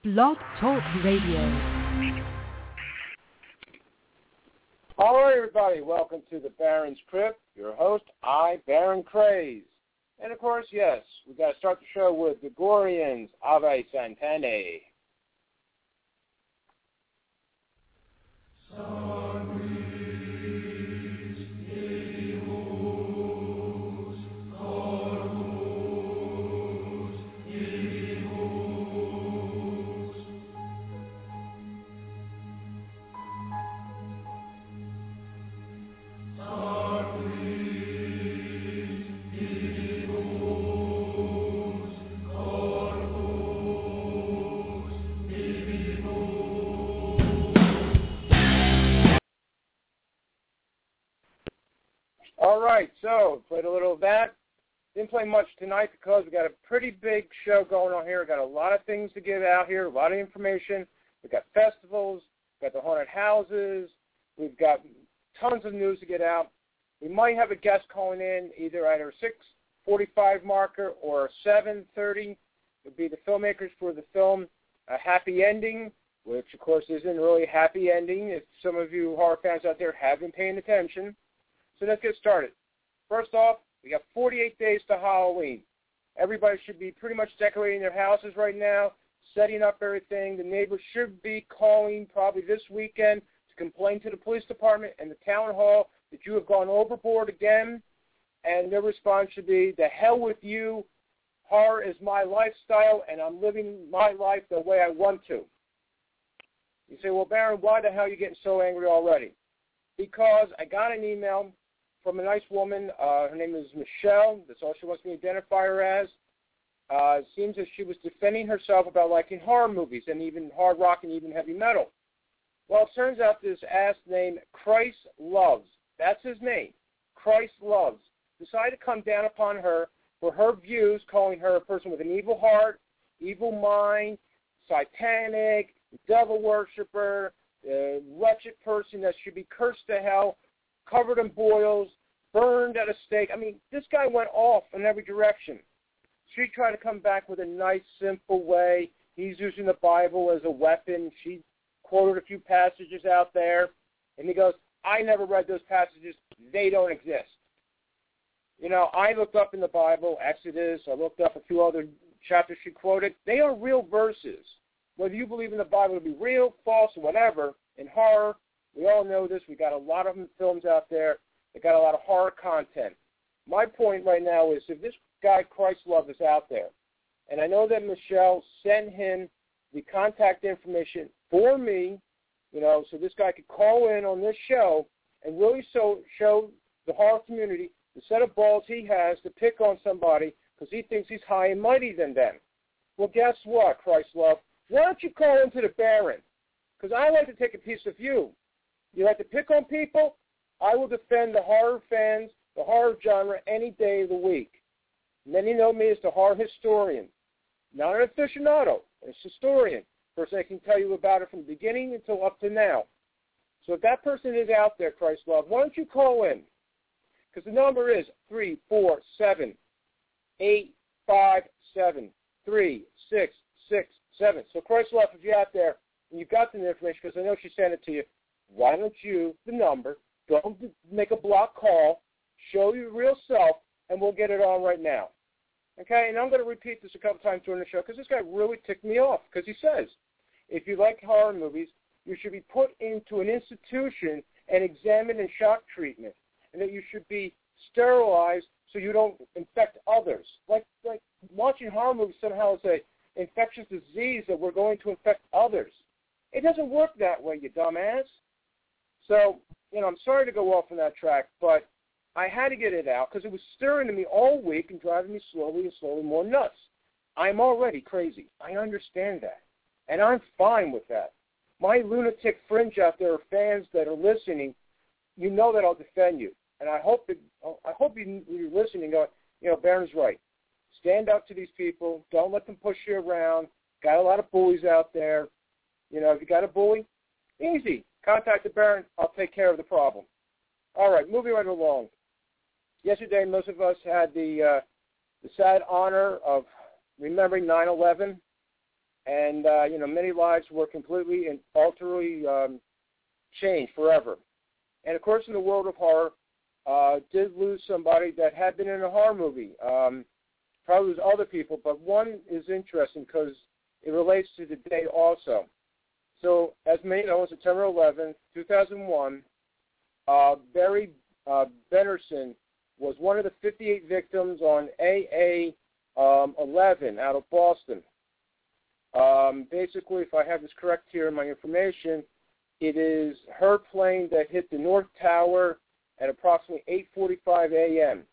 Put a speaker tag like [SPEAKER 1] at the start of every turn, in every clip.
[SPEAKER 1] Blog Talk Radio.
[SPEAKER 2] All right, everybody, welcome to the Baron's Crypt. Your host, Baron Craze. And, of course, yes, we've got to start the show with Gregorian's Ave Santane. All right, so played a little of that. Didn't play much tonight because we got a pretty big show going on here. Got a lot of things to get out here, a lot of information. We've got festivals, we've got the haunted houses, we've got tons of news to get out. We might have a guest calling in either at our 6:45 marker or 7:30. It would be the filmmakers for the film A Happy Ending, which, of course, isn't really a happy ending if some of you horror fans out there have been paying attention. So let's get started. First off, we got 48 days to Halloween. Everybody should be pretty much decorating their houses right now, setting up everything. The neighbors should be calling probably this weekend to complain to the police department and the town hall that you have gone overboard again, and their response should be, the hell with you. Horror is my lifestyle, and I'm living my life the way I want to. You say, well, Baron, why the hell are you getting so angry already? Because I got an email from a nice woman. Her name is Michelle. That's all she wants me to identify her as. It seems that she was defending herself about liking horror movies and even hard rock and even heavy metal. Well, it turns out this ass named Christ Loves, that's his name, Christ Loves, decided to come down upon her for her views, calling her a person with an evil heart, evil mind, satanic, devil worshiper, a wretched person that should be cursed to hell, covered in boils, burned at a stake. I mean, this guy went off in every direction. She tried to come back with a nice, simple way. He's using the Bible as a weapon. She quoted a few passages out there, and he goes, I never read those passages. They don't exist. You know, I looked up in the Bible, Exodus. I looked up a few other chapters she quoted. They are real verses. Whether you believe in the Bible to be real, false, or whatever, in horror, we all know this. We got a lot of films out there that got a lot of horror content. My point right now is if this guy, Christ Love, is out there, and I know that Michelle sent him the contact information for me, you know, so this guy could call in on this show and really show the horror community the set of balls he has to pick on somebody because he thinks he's high and mighty than them. Well, guess what, Christ Love? Why don't you call into the Baron? Because I like to take a piece of you. You like to pick on people? I will defend the horror fans, the horror genre, any day of the week. Many know me as the horror historian. Not an aficionado, a historian. Person I can tell you about it from the beginning until up to now. So if that person is out there, Christ Love, why don't you call in? Because the number is 347-857-3667. So Christ Love, if you're out there and you've got the information, because I know she sent it to you, why don't you, the number, don't make a block call, show your real self, and we'll get it on right now. Okay, and I'm going to repeat this a couple times during the show because this guy really ticked me off because he says, if you like horror movies, you should be put into an institution and examined in shock treatment, and that you should be sterilized so you don't infect others. Like watching horror movies somehow is an infectious disease that we're going to infect others. It doesn't work that way, you dumbass. So, you know, I'm sorry to go off on that track, but I had to get it out because it was stirring to me all week and driving me slowly and slowly more nuts. I'm already crazy. I understand that, and I'm fine with that. My lunatic fringe out there are fans that are listening. You know that I'll defend you, and I hope you're listening. Going, you know, Baron's right. Stand up to these people. Don't let them push you around. Got a lot of bullies out there. You know, if you got a bully, easy. Contact the Baron. I'll take care of the problem. All right, moving right along. Yesterday, most of us had the sad honor of remembering 9/11. And, many lives were completely and utterly changed forever. And, of course, in the world of horror, did lose somebody that had been in a horror movie. Probably lose other people, but one is interesting because it relates to the day also. So, as many know, on September 11th, 2001, Barry Benderson was one of the 58 victims on AA-11 out of Boston. Basically, if I have this correct here in my information, it is her plane that hit the North Tower at approximately 8:45 a.m.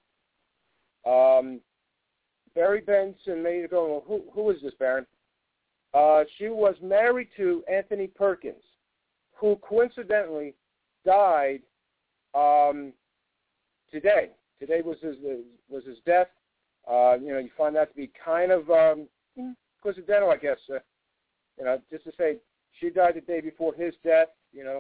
[SPEAKER 2] Barry Benson, many ago, who is this, Baron? She was married to Anthony Perkins, who coincidentally died today. Today was his death. You find that to be kind of coincidental, I guess. Just to say, she died the day before his death.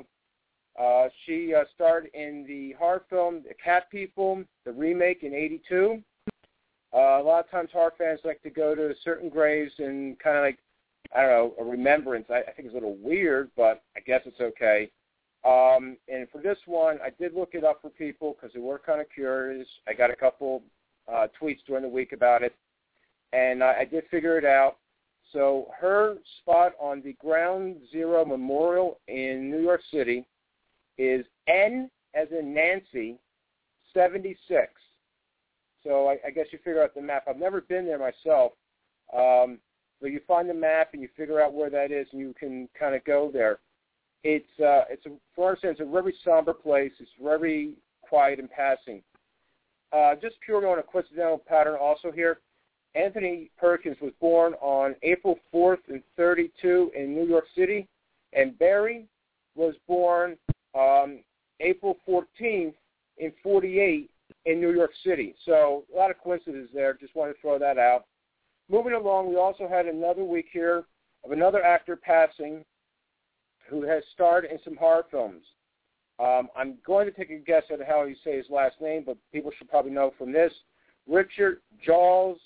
[SPEAKER 2] She starred in the horror film The Cat People, the remake in '82. A lot of times horror fans like to go to certain graves and kind of like, I don't know, a remembrance. I think it's a little weird, but I guess it's okay. And for this one, I did look it up for people because they were kind of curious. I got a couple tweets during the week about it, and I did figure it out. So her spot on the Ground Zero Memorial in New York City is N as in Nancy, 76. So I guess you figure out the map. I've never been there myself, but you find the map and you figure out where that is, and you can kind of go there. For instance, it's a very somber place. It's very quiet and passing. Just purely on a coincidental pattern also here, Anthony Perkins was born on April 4th in 32 in New York City, and Barry was born April 14th in 48 in New York City. So a lot of coincidences there. Just wanted to throw that out. Moving along, we also had another week here of another actor passing who has starred in some horror films. I'm going to take a guess at how you say his last name, but people should probably know from this. Richard Jaws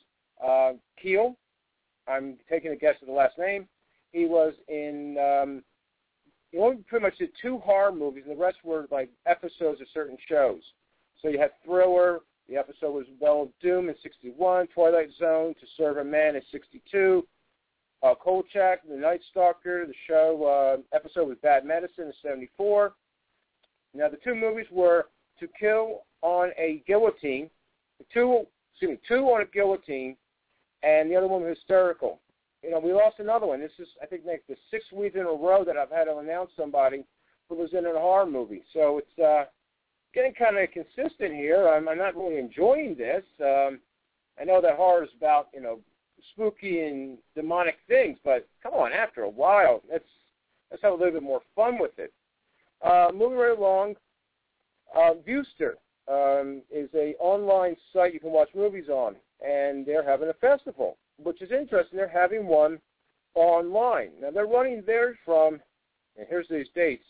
[SPEAKER 2] Keel. I'm taking a guess at the last name. He was in, he only pretty much did 2 horror movies, and the rest were like episodes of certain shows. So you had Thriller. The episode was Well of Doom in 61, Twilight Zone, To Serve a Man in 62, Kolchak, The Night Stalker. The show episode was Bad Medicine in 74. Now the 2 movies were To Kill on a Guillotine, two on a Guillotine, and the other one was Hysterical. We lost another one. This is, I think, like the 6th week in a row that I've had to announce somebody who was in a horror movie. So it's getting kind of consistent here. I'm not really enjoying this. I know that horror is about, spooky and demonic things, but come on, after a while, let's have a little bit more fun with it. Moving right along, Viewster is an online site you can watch movies on, and they're having a festival, which is interesting. They're having one online. Now, they're running theirs from, and here's these dates,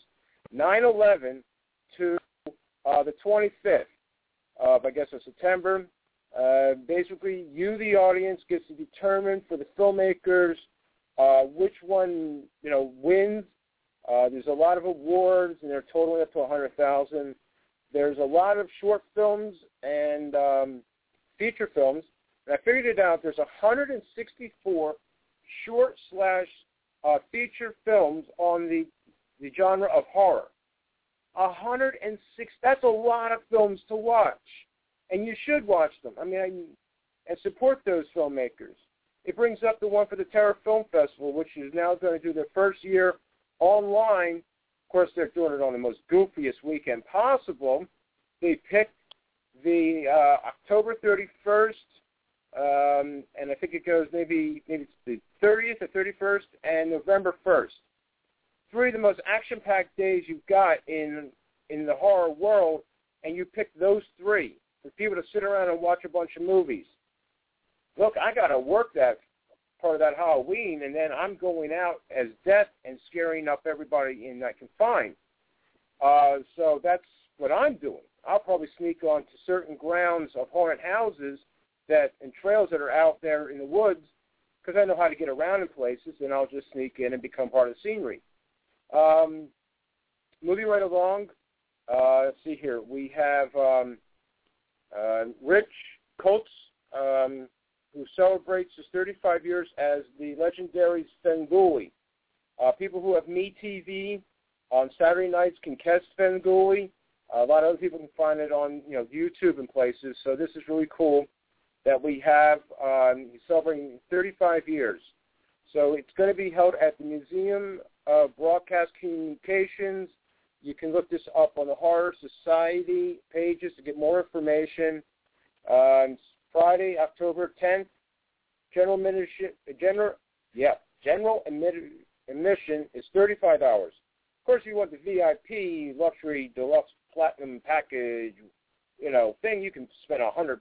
[SPEAKER 2] 9/11 to the 25th of, I guess, of September. Basically, you, the audience, gets to determine for the filmmakers which one, wins. There's a lot of awards, and they're totaling up to $100,000. There's a lot of short films and feature films. And I figured it out. There's 164 short/feature films on the genre of horror. 106. That's a lot of films to watch, and you should watch them. And support those filmmakers. It brings up the one for the Terror Film Festival, which is now going to do their first year online. Of course, they're doing it on the most goofiest weekend possible. They picked the October 31st, and I think it goes maybe it's the 30th or 31st, and November 1st. 3 of the most action-packed days you've got in the horror world, and you pick those 3 for people to sit around and watch a bunch of movies. Look, I got to work that part of that Halloween, and then I'm going out as Death and scaring up everybody I can find. So that's what I'm doing. I'll probably sneak onto certain grounds of haunted houses and trails that are out there in the woods because I know how to get around in places, then I'll just sneak in and become part of the scenery. Moving right along, let's see here. We have Rich Coates, who celebrates his 35 years as the legendary Svengoolie. People who have MeTV on Saturday nights can catch Svengoolie. A lot of other people can find it on YouTube and places. So this is really cool that we have. He's celebrating 35 years. So it's going to be held at the Museum of Broadcast Communications. You can look this up on the Horror Society pages to get more information. It's Friday, October 10th. General admission is $35. Of course, if you want the VIP, luxury, deluxe, platinum package, thing, you can spend $100.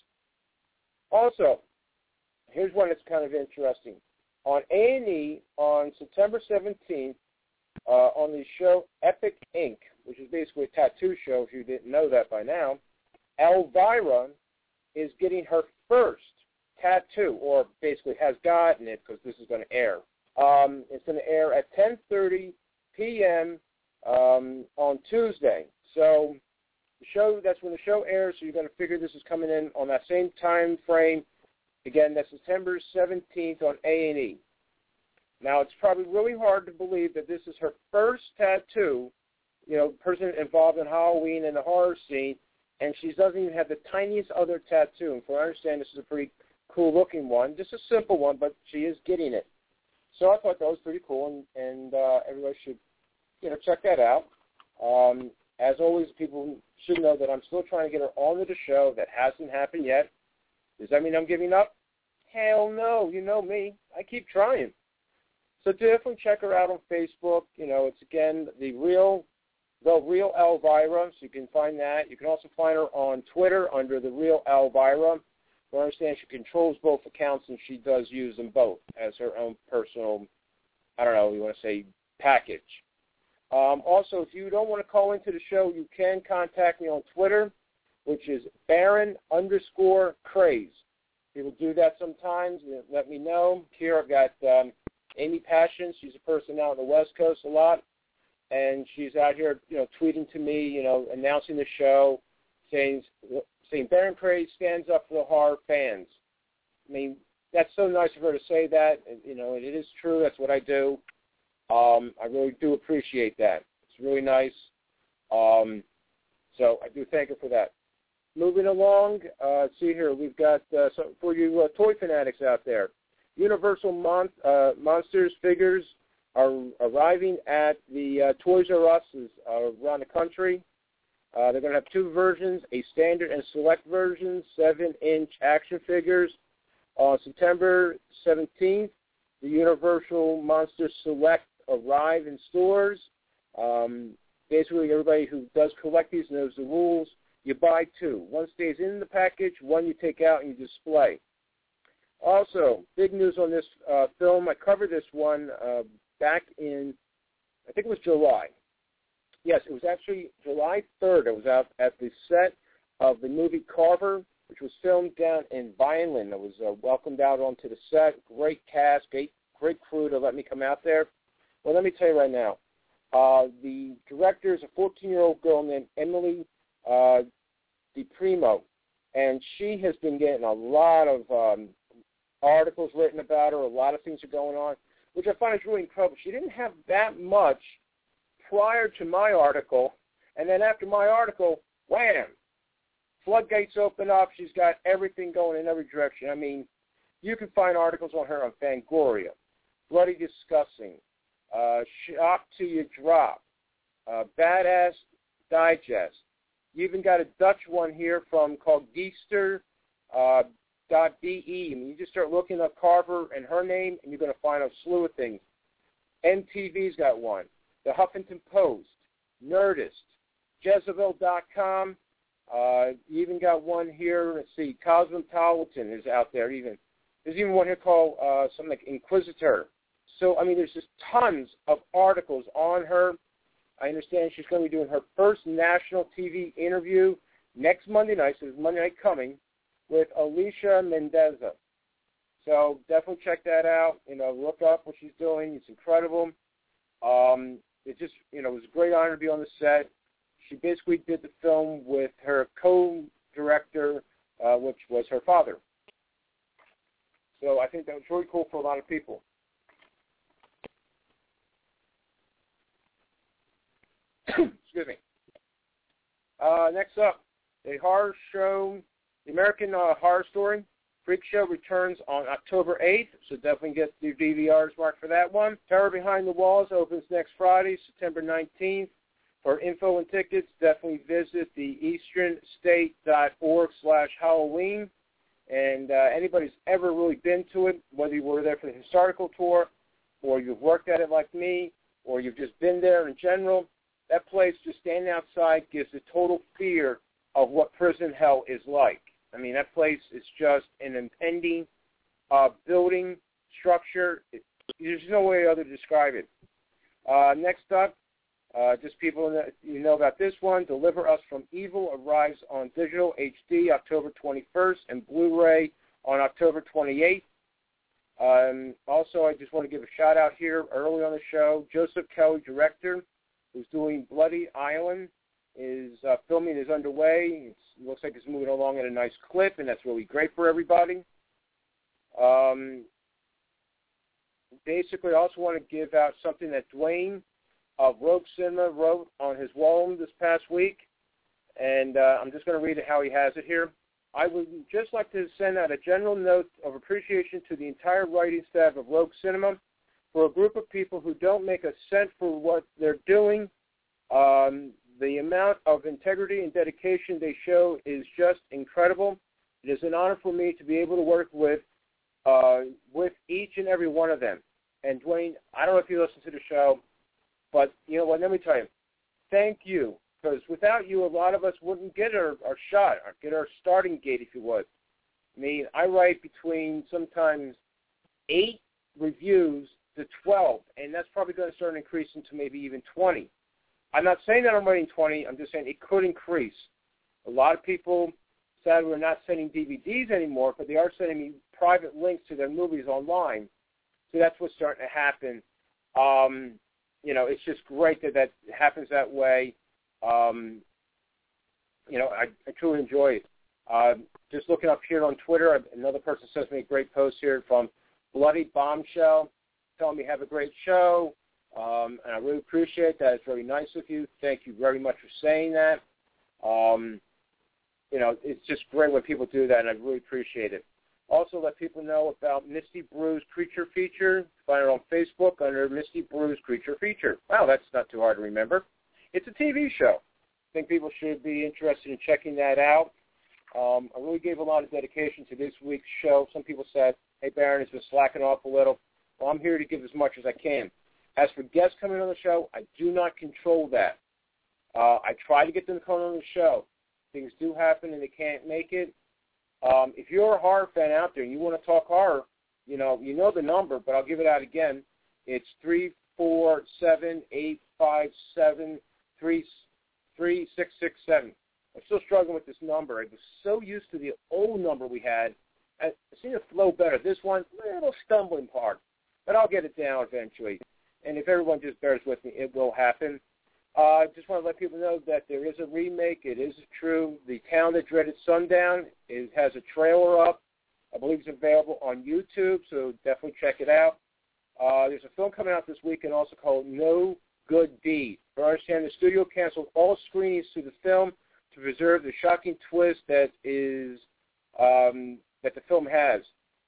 [SPEAKER 2] Also, here's one that's kind of interesting. On A&E on September 17th, on the show Epic Ink., which is basically a tattoo show, if you didn't know that by now, Elvira is getting her first tattoo, or basically has gotten it because this is going to air. It's going to air at 10:30 p.m. On Tuesday. So that's when the show airs, so you're going to figure this is coming in on that same time frame. Again, that's September 17th on A&E. Now, it's probably really hard to believe that this is her first tattoo, person involved in Halloween and the horror scene, and she doesn't even have the tiniest other tattoo. And from what I understand, this is a pretty cool-looking one. Just a simple one, but she is getting it. So I thought that was pretty cool, and everybody should, check that out. As always, people should know that I'm still trying to get her onto the show. That hasn't happened yet. Does that mean I'm giving up? Hell no. You know me. I keep trying. So definitely check her out on Facebook. It's, again, the real Elvira, so you can find that. You can also find her on Twitter under the real Elvira. I understand she controls both accounts, and she does use them both as her own personal, you want to say, package. Also, if you don't want to call into the show, you can contact me on Twitter, which is Baron_Craze. People do that sometimes. Let me know. Here I've got Amy Passion. She's a person out on the West Coast a lot, and she's out here, tweeting to me, announcing the show, saying Baron Craze stands up for the horror fans. I mean, that's so nice of her to say that. And, it is true. That's what I do. I really do appreciate that. It's really nice. So I do thank her for that. Moving along, let's see here. We've got, for you toy fanatics out there, Universal Monsters figures are arriving at the Toys R Us around the country. They're going to have two versions, a standard and select version, 7-inch action figures. On September 17th, the Universal Monsters Select arrive in stores. Basically, everybody who does collect these knows the rules. You buy two. One stays in the package, one you take out and you display. Also, big news on this film. I covered this one back in, I think it was July. Yes, it was actually July 3rd. I was out at the set of the movie Carver, which was filmed down in Vineland. I was welcomed out onto the set. Great cast, great crew to let me come out there. Well, let me tell you right now, the director is a 14-year-old girl named Emily DiPrimo, and she has been getting a lot of articles written about her. A lot of things are going on, which I find is really incredible. She didn't have that much prior to my article, and then after my article, wham, floodgates open up. She's got everything going in every direction. I mean, you can find articles on her on Fangoria, Bloody Disgusting, Shock Till You Drop, Badass Digest. You even got a Dutch one here called Geester.de. I mean, you just start looking up Carver and her name, and you're going to find a slew of things. MTV's got one. The Huffington Post, Nerdist, Jezebel.com. You even got one here. Let's see, Cosmopolitan is out there even. There's even one here called something like Inquisitor. So, I mean, there's just tons of articles on her. I understand she's going to be doing her first national TV interview next Monday night, so it's Monday night coming, with Alicia Mendoza. So definitely check that out. Look up what she's doing. It's incredible. It just, it was a great honor to be on the set. She basically did the film with her co-director, which was her father. So I think that was really cool for a lot of people. Excuse me. Next up, the horror show, the American Horror Story Freak Show returns on October 8th, so definitely get your DVRs marked for that one. Terror Behind the Walls opens next Friday, September 19th. For info and tickets, definitely visit the easternstate.org/Halloween. And anybody who's ever really been to it, whether you were there for the historical tour or you've worked at it like me or you've just been there in general, that place, just standing outside, gives a total fear of what prison hell is like. I mean, that place is just an impending building structure. There's no way other to describe it. Next up, just people you know about this one, Deliver Us from Evil arrives on digital HD October 21st and Blu-ray on October 28th. Also, I just want to give a shout-out here early on the show. Joseph Kelly, director, who's doing Bloody Island, is filming is underway. It looks like it's moving along at a nice clip, and that's really great for everybody. Basically, I also want to give out something that Dwayne of Rogue Cinema wrote on his wall this past week, and I'm just going to read it how he has it here. I would just like to send out a general note of appreciation to the entire writing staff of Rogue Cinema for a group of people who don't make a cent for what they're doing. The amount of integrity and dedication they show is just incredible. It is an honor for me to be able to work with each and every one of them. And Dwayne, I don't know if you listen to the show, but you know what, let me tell you, thank you, because without you, a lot of us wouldn't get our shot, or get our starting gate, if you would. I mean, I write between sometimes 8 reviews to 12, and that's probably going to start increasing to maybe even 20. I'm not saying that I'm writing 20. I'm just saying it could increase. A lot of people sadly are not sending DVDs anymore, but they are sending me private links to their movies online. So that's what's starting to happen. It's just great that happens that way. I truly enjoy it. Just looking up here on Twitter, another person sends me a great post here from Bloody Bombshell, telling me have a great show. And I really appreciate that. It's very nice of you. Thank you very much for saying that. It's just great when people do that, and I really appreciate it. Also, let people know about Misty Brew's Creature Feature. Find it on Facebook under Misty Brew's Creature Feature. Wow, that's not too hard to remember. It's a TV show. I think people should be interested in checking that out. I really gave a lot of dedication to this week's show. Some people said, hey, Baron has been slacking off a little. Well, I'm here to give as much as I can. As for guests coming on the show, I do not control that. I try to get them to come on the show. Things do happen and they can't make it. If you're a horror fan out there and you want to talk horror, you know the number, but I'll give it out again. It's 347-857-3667. I'm still struggling with this number. I was so used to the old number we had. I seem to flow better. This one, a little stumbling part, but I'll get it down eventually. And if everyone just bears with me, it will happen. I just want to let people know that there is a remake. It is true. The Town That Dreaded Sundown has a trailer up. I believe it's available on YouTube, so definitely check it out. There's a film coming out this weekend also called No Good Deed. I understand the studio canceled all screenings to the film to preserve the shocking twist that the film has.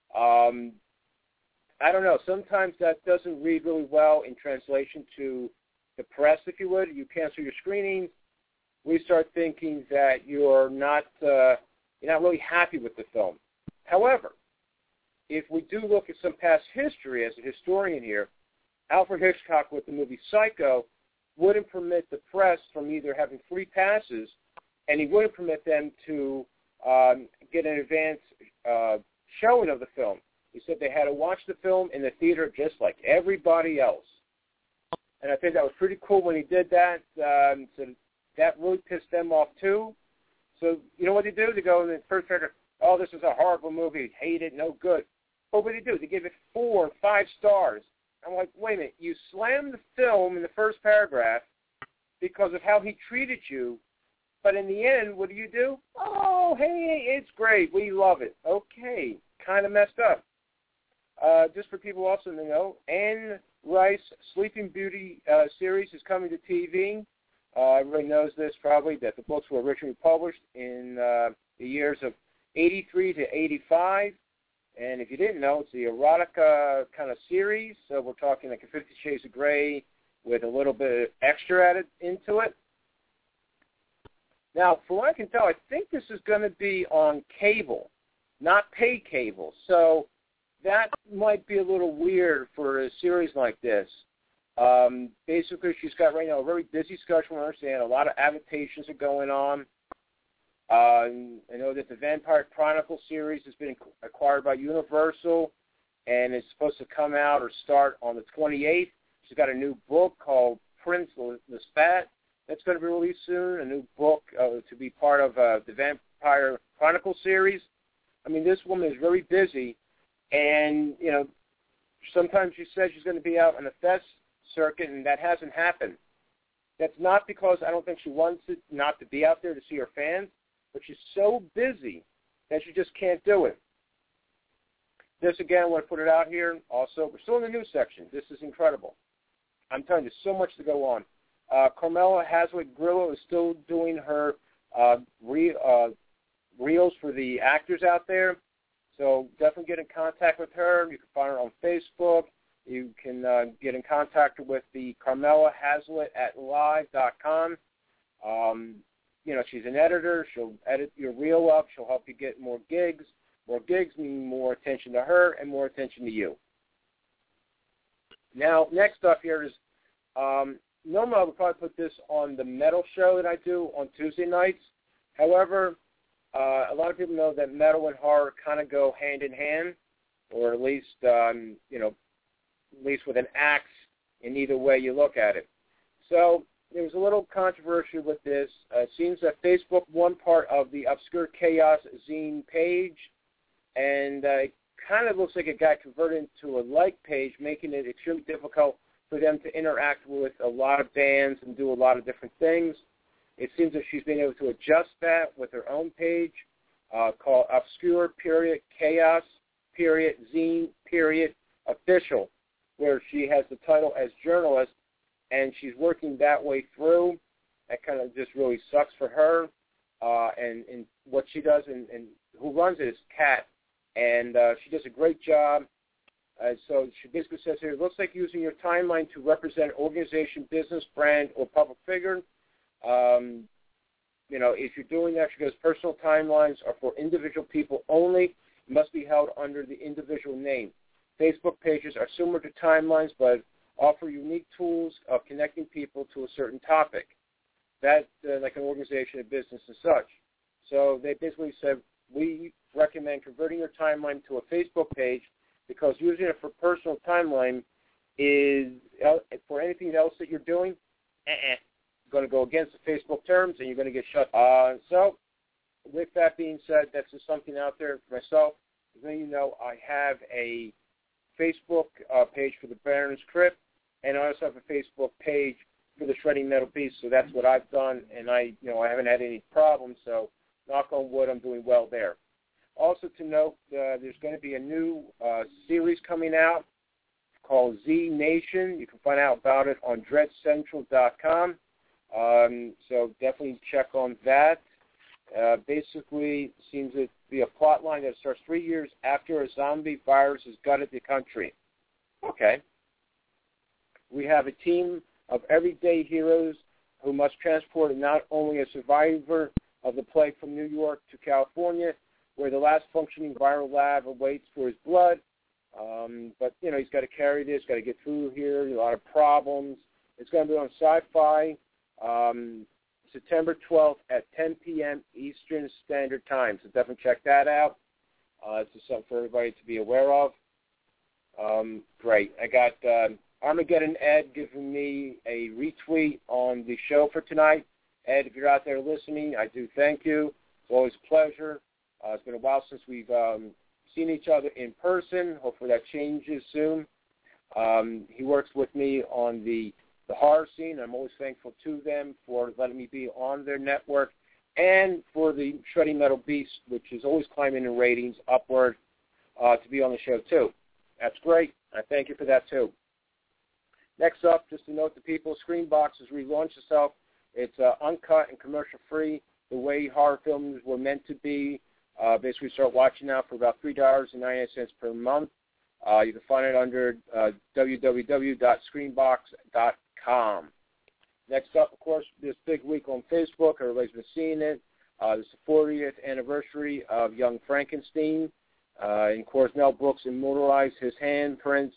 [SPEAKER 2] I don't know. Sometimes that doesn't read really well in translation to the press, if you would. You cancel your screenings. We start thinking that you're not really happy with the film. However, if we do look at some past history as a historian here, Alfred Hitchcock with the movie Psycho wouldn't permit the press from either having free passes, and he wouldn't permit them to get an advance showing of the film. He said they had to watch the film in the theater just like everybody else. And I think that was pretty cool when he did that. So that really pissed them off, too. So you know what they do? They go in the first trailer, oh, this is a horrible movie. Hate it, no good. Oh, what did they do? They gave it 4 and 5 stars. I'm like, wait a minute. You slammed the film in the first paragraph because of how he treated you, but in the end, what do? Oh, hey, it's great. We love it. Okay, kind of messed up. Just for people also to know, Anne Rice Sleeping Beauty series is coming to TV. Everybody knows this probably, that the books were originally published in the years of 83 to 85. And if you didn't know, it's the erotica kind of series. So we're talking like a 50 Shades of Grey with a little bit extra added into it. Now, from what I can tell, I think this is going to be on cable, not pay cable. So that might be a little weird for a series like this. Basically, she's got right now a very busy schedule, I understand. A lot of adaptations are going on. I know that the Vampire Chronicles series has been acquired by Universal, and it's supposed to come out or start on the 28th. She's got a new book called Prince Lestat that's going to be released soon, a new book to be part of the Vampire Chronicles series. I mean, this woman is very busy, and, you know, sometimes she says she's going to be out on the fest circuit, and that hasn't happened. That's not because I don't think she wants it not to be out there to see her fans, but she's so busy that she just can't do it. This, again, I want to put it out here. Also, we're still in the news section. This is incredible. I'm telling you, so much to go on. Carmela Hazlitt-Grillo is still doing her reels for the actors out there. So definitely get in contact with her. You can find her on Facebook. You can get in contact with the Carmela Hazlitt at live.com. You know, she's an editor. She'll edit your reel up. She'll help you get more gigs. More gigs mean more attention to her and more attention to you. Now, next up here is, normally I would probably put this on the metal show that I do on Tuesday nights. However, a lot of people know that metal and horror kind of go hand in hand, or at least, you know, at least with an axe in either way you look at it. So there was a little controversy with this. It seems that Facebook won part of the Obscure Chaos zine page, and it kind of looks like it got converted into a like page, making it extremely difficult for them to interact with a lot of bands and do a lot of different things. It seems that she's been able to adjust that with her own page called Obscure-Chaos-Zine-Official, where she has the title as journalist, and she's working that way through. That kind of just really sucks for her. And what she does and who runs it is Kat, and she does a great job. So she basically says here, it looks like using your timeline to represent an organization, business, brand, or public figure. You know, if you're doing that, she goes, personal timelines are for individual people only, must be held under the individual name. Facebook pages are similar to timelines, but offer unique tools of connecting people to a certain topic. That, like an organization, a business, and such. So they basically said, we recommend converting your timeline to a Facebook page because using it for personal timeline is, for anything else that you're doing, going to go against the Facebook terms, and you're going to get shut. So with that being said, that's just something out there for myself. As many of you know, I have a Facebook page for the Baron's Crypt, and I also have a Facebook page for the Shredding Metal Beast. So that's what I've done, and I haven't had any problems. So knock on wood, I'm doing well there. Also to note, there's going to be a new series coming out called Z Nation. You can find out about it on dreadcentral.com. So definitely check on that. Basically, seems to be a plot line that starts 3 years after a zombie virus has gutted the country. Okay. We have a team of everyday heroes who must transport not only a survivor of the plague from New York to California, where the last functioning viral lab awaits for his blood. But, he's got to carry this, got to get through here, a lot of problems. It's going to be on Sci-Fi September 12th at 10 p.m. Eastern Standard Time. So definitely check that out. It's just something for everybody to be aware of. Great. I got Armageddon Ed giving me a retweet on the show for tonight. Ed, if you're out there listening, I do thank you. It's always a pleasure. It's been a while since we've seen each other in person. Hopefully that changes soon. He works with me on the horror scene. I'm always thankful to them for letting me be on their network, and for the Shredding Metal Beast, which is always climbing in ratings upward, to be on the show too. That's great. I thank you for that too. Next up, just to note to people, Screenbox has relaunched itself. It's uncut and commercial-free, the way horror films were meant to be. Basically, start watching now for about $3.99 per month. You can find it under www.screenbox.com. Next up, of course, this big week on Facebook. Everybody's been seeing it. It's the 40th anniversary of Young Frankenstein. And, of course, Mel Brooks immortalized his handprints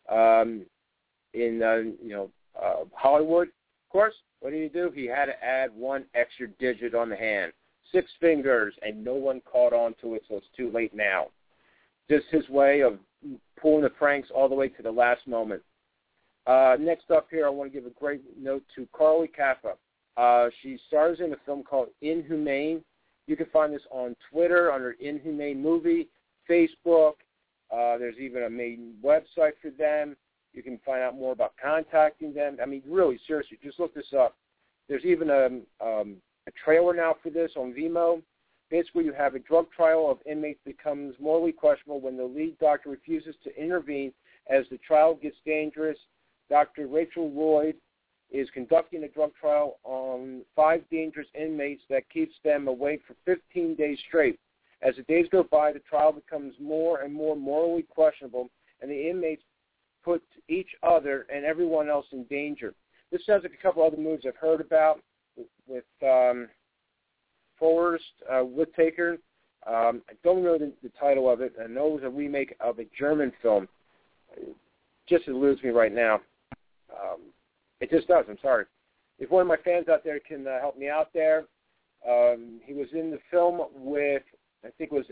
[SPEAKER 2] in Hollywood. Of course, what did he do? He had to add one extra digit on the hand. 6 fingers, and no one caught on to it, so it's too late now. Just his way of pulling the pranks all the way to the last moment. Next up here, I want to give a great note to Carly Kappa. She stars in a film called Inhumane. You can find this on Twitter under Inhumane Movie, Facebook. There's even a main website for them. You can find out more about contacting them. I mean, really, seriously, just look this up. There's even a trailer now for this on Vimeo. Basically, you have a drug trial of inmates becomes morally questionable when the lead doctor refuses to intervene as the trial gets dangerous. Dr. Rachel Lloyd is conducting a drug trial on 5 dangerous inmates that keeps them awake for 15 days straight. As the days go by, the trial becomes more and more morally questionable, and the inmates put each other and everyone else in danger. This sounds like a couple other movies I've heard about with Forrest Whitaker. I don't know the title of it. I know it was a remake of a German film. It just eludes me right now. It just does. I'm sorry. If one of my fans out there can help me out there, he was in the film with, I think it was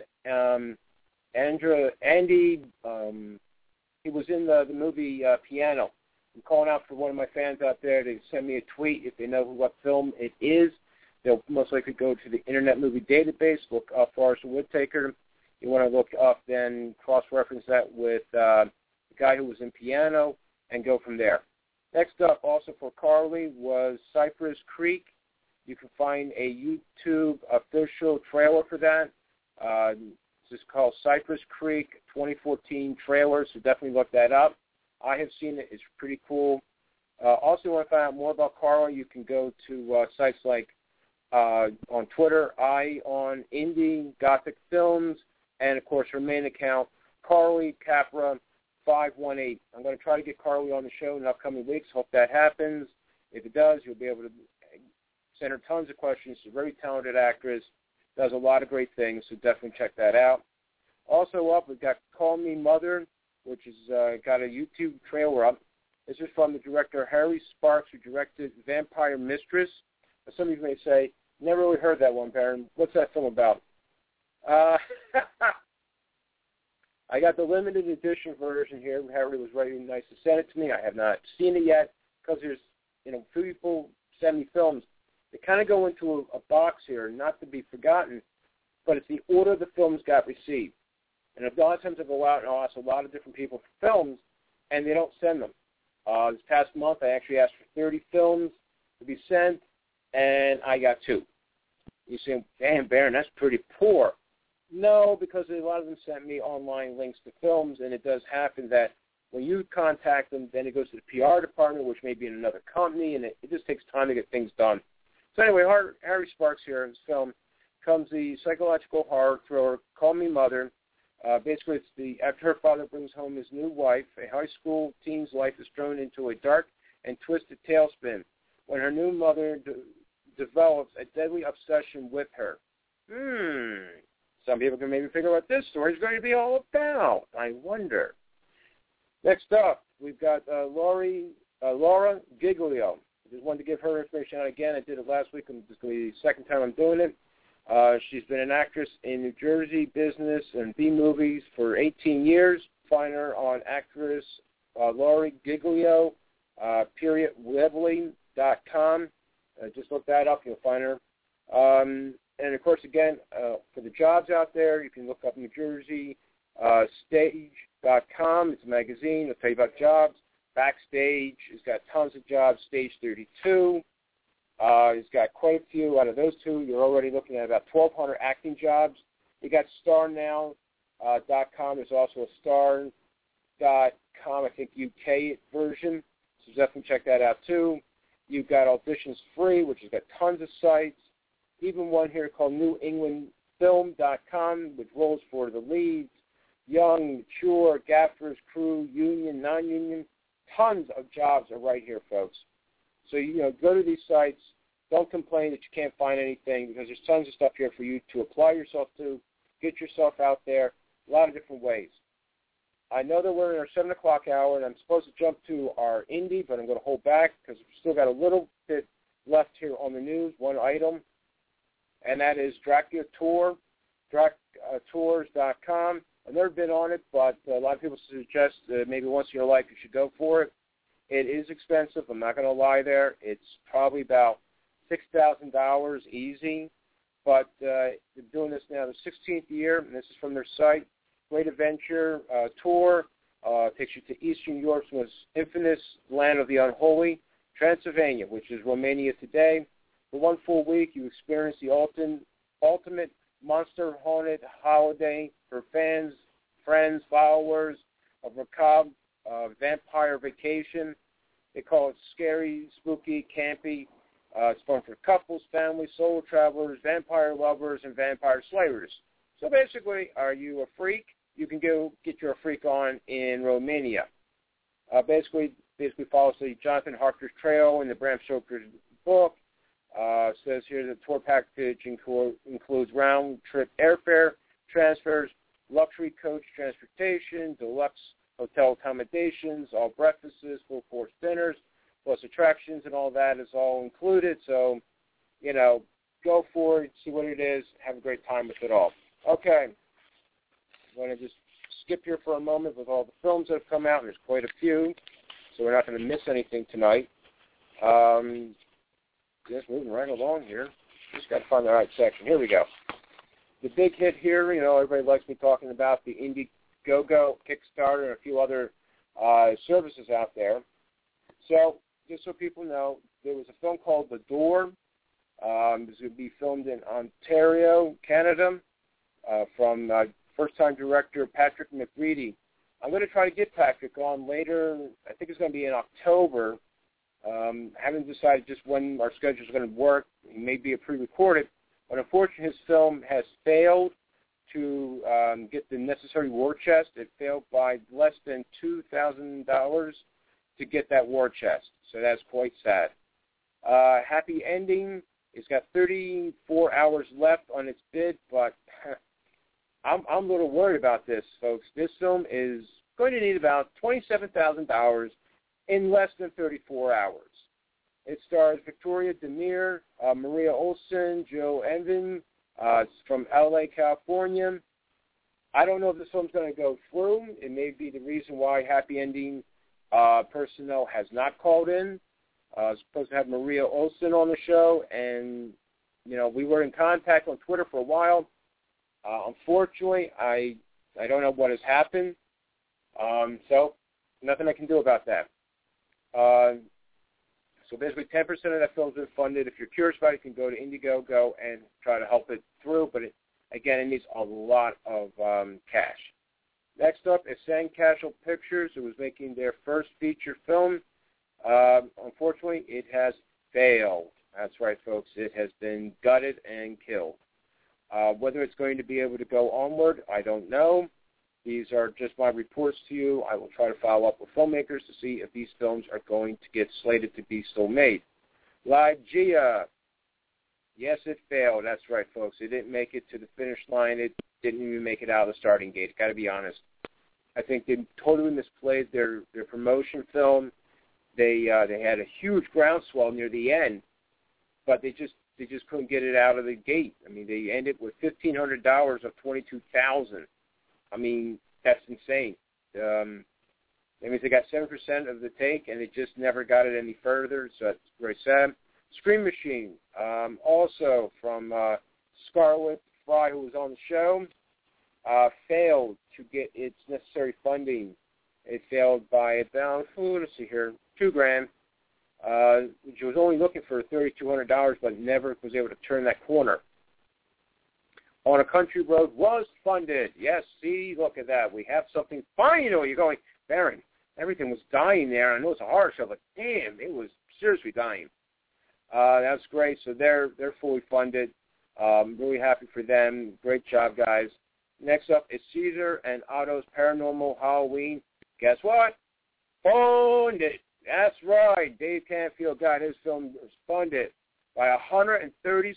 [SPEAKER 2] Andy. He was in the movie Piano. I'm calling out for one of my fans out there to send me a tweet if they know what film it is. They'll most likely go to the Internet Movie Database, look up Forrest Whitaker. You want to look up, then cross-reference that with the guy who was in Piano, and go from there. Next up, also for Carly, was Cypress Creek. You can find a YouTube official trailer for that. It's called Cypress Creek 2014 trailer, so definitely look that up. I have seen it. It's pretty cool. Also, want to find out more about Carly, you can go to sites like on Twitter, on Indie Gothic Films, and, of course, her main account, Carly Capra 518. I'm going to try to get Carly on the show in the upcoming weeks. Hope that happens. If it does, you'll be able to send her tons of questions. She's a very talented actress, does a lot of great things, so definitely check that out. Also up, we've got Call Me Mother, which has got a YouTube trailer up. This is from the director Harry Sparks, who directed Vampire Mistress. Some of you may say, never really heard that one, Baron. What's that film about? I got the limited edition version here. Harry was very nice to send it to me. I have not seen it yet because there's, few people send me films. They kind of go into a box here, not to be forgotten, but it's the order the films got received. And a lot of times I go out and I'll ask a lot of different people for films, and they don't send them. This past month I actually asked for 30 films to be sent, and I got 2. You say, damn, Baron, that's pretty poor. No, because a lot of them sent me online links to films, and it does happen that when you contact them, then it goes to the PR department, which may be in another company, and it just takes time to get things done. So anyway, Harry Sparks here in this film comes the psychological horror thriller Call Me Mother. Basically, it's after her father brings home his new wife, a high school teen's life is thrown into a dark and twisted tailspin when her new mother develops a deadly obsession with her. Some people can maybe figure out what this story is going to be all about. I wonder. Next up, we've got Laura Giglio. I just wanted to give her information out again. I did it last week, and this is going to be the second time I'm doing it. She's been an actress in New Jersey business and B-movies for 18 years. Find her on actress Laura Giglio, @Webley.com. Just look that up. You'll find her. And, of course, again, for the jobs out there, you can look up New Jersey Stage.com, it's a magazine. It'll tell you about jobs. Backstage has got tons of jobs. Stage 32. He's got quite a few. Out of those two, you're already looking at about 1,200 acting jobs. You got StarNow.com. There's also a Star.com, I think, UK version. So definitely check that out, too. You've got Auditions Free, which has got tons of sites. Even one here called NewEnglandFilm.com, which rolls for the leads. Young, mature, gaffers, crew, union, non-union. Tons of jobs are right here, folks. So, go to these sites. Don't complain that you can't find anything because there's tons of stuff here for you to apply yourself to, get yourself out there, a lot of different ways. I know that we're in our 7 o'clock hour, and I'm supposed to jump to our indie, but I'm going to hold back because we've still got a little bit left here on the news, one item, and that is Dracula Tour, Tours.com. I've never been on it, but a lot of people suggest maybe once in your life you should go for it. It is expensive. I'm not going to lie there. It's probably about $6,000 easy, but they're doing this now the 16th year, and this is from their site. Great adventure tour. Takes you to Eastern Europe's most infamous land of the unholy, Transylvania, which is Romania today. For 1 full week, you experience the ultimate monster-haunted holiday for fans, friends, followers of macabre vampire vacation. They call it scary, spooky, campy. It's fun for couples, families, solo travelers, vampire lovers, and vampire slayers. So basically, are you a freak? You can go get your freak on in Romania. Basically follows the Jonathan Harker's trail in the Bram Stoker's book. Says here the tour package includes round-trip airfare, transfers, luxury coach transportation, deluxe hotel accommodations, all breakfasts, full-course dinners, plus attractions and all that is all included. So, go for it, see what it is, have a great time with it all. Okay, I'm going to just skip here for a moment with all the films that have come out, and there's quite a few, so we're not going to miss anything tonight. Just moving right along here. Just got to find the right section. Here we go. The big hit here, everybody likes me talking about the Indiegogo, Kickstarter, and a few other services out there. So, just so people know, there was a film called The Door. This would be filmed in Ontario, Canada, from first-time director Patrick McReady. I'm going to try to get Patrick on later. I think it's going to be in October. Haven't decided just when our schedule is going to work. It may be a pre-recorded, but unfortunately his film has failed to get the necessary war chest. It failed by less than $2,000 to get that war chest, so that's quite sad. Happy Ending, it's got 34 hours left on its bid, but I'm a little worried about this, folks. This film is going to need about $27,000 in less than 34 hours. It stars Victoria Demir, Maria Olsen, Joe Envin. It's from L.A., California. I don't know if this film's going to go through. It may be the reason why Happy Ending personnel has not called in. Supposed to have Maria Olsen on the show, and, we were in contact on Twitter for a while. Unfortunately, I don't know what has happened, so nothing I can do about that. So basically 10% of that film's been funded. If you're curious about it, you can go to Indiegogo and try to help it through, but it needs a lot of cash. Next up is Sandcastle Pictures. It was making their first feature film. Unfortunately, it has failed. That's right, folks. It has been gutted and killed. Whether it's going to be able to go onward, I don't know. These are just my reports to you. I will try to follow up with filmmakers to see if these films are going to get slated to be still made. Ligeia. Yes, it failed. That's right, folks. It didn't make it to the finish line. It didn't even make it out of the starting gate. Got to be honest. I think they totally misplayed their promotion film. They had a huge groundswell near the end, but they just couldn't get it out of the gate. I mean, they ended with $1,500 of $22,000. I mean, that's insane. That means they got 7% of the take, and they just never got it any further, so that's very sad. Scream Machine, also from Scarlett Fry, who was on the show. failed to get its necessary funding. It failed by about, let's see here, $2,000. Which was only looking for $3,200, but never was able to turn that corner. On a Country Road was funded. Yes, see, look at that. We have something final. You're going, Baron, everything was dying there. I know it's a horror show, but damn, it was seriously dying. That's great. So they're fully funded. Really happy for them. Great job, guys. Next up is Caesar and Otto's Paranormal Halloween. Guess what? Funded. That's right. Dave Canfield got his film funded by 137%.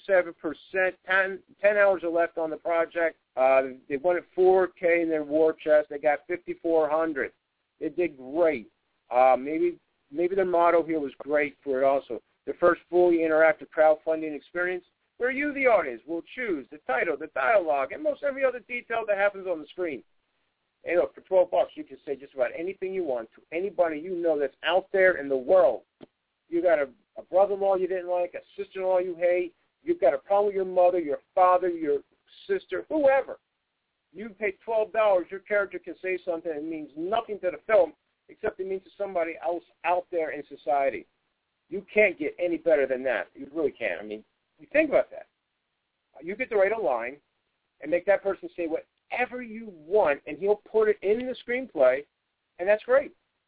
[SPEAKER 2] 10 hours are left on the project. They wanted $4K in their war chest. They got $5,400. They did great. Maybe their motto here was great for it also. The first fully interactive crowdfunding experience where you, the audience, will choose the title, the dialogue, and most every other detail that happens on the screen. Hey, look, for $12, you can say just about anything you want to anybody you know that's out there in the world. You got a brother-in-law you didn't like, a sister-in-law you hate, you've got a problem with your mother, your father, your sister, whoever. You pay $12, your character can say something that means nothing to the film except it means to somebody else out there in society. You can't get any better than that. You really can't. I mean, you think about that. You get to write a line and make that person say whatever you want, and he'll put it in the screenplay, and that's great.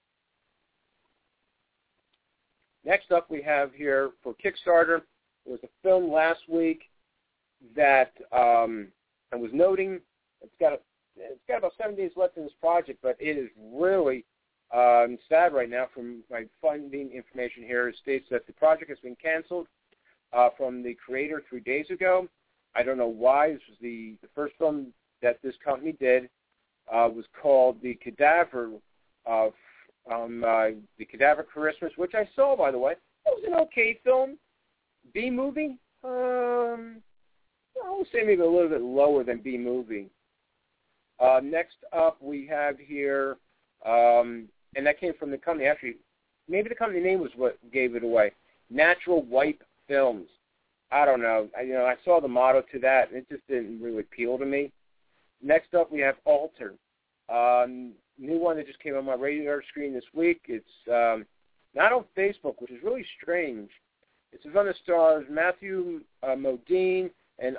[SPEAKER 2] Next up we have here for Kickstarter, there was a film last week that I was noting it's got about 7 days left in this project, but it is really sad right now. From my funding information here, it states that the project has been canceled from the creator 3 days ago. I don't know why. This was the first film that this company did. Was called The Cadaver The Cadaver Christmas, which I saw, by the way. It was an okay film. B-movie? I would say maybe a little bit lower than B-movie. Next up we have here, and that came from the company. Actually, maybe the company name was what gave it away. Natural Wipe Films. I don't know. I saw the motto to that, and it just didn't really appeal to me. Next up, we have Alter. New one that just came on my radar screen this week. It's not on Facebook, which is really strange. It's one that stars Matthew Modine and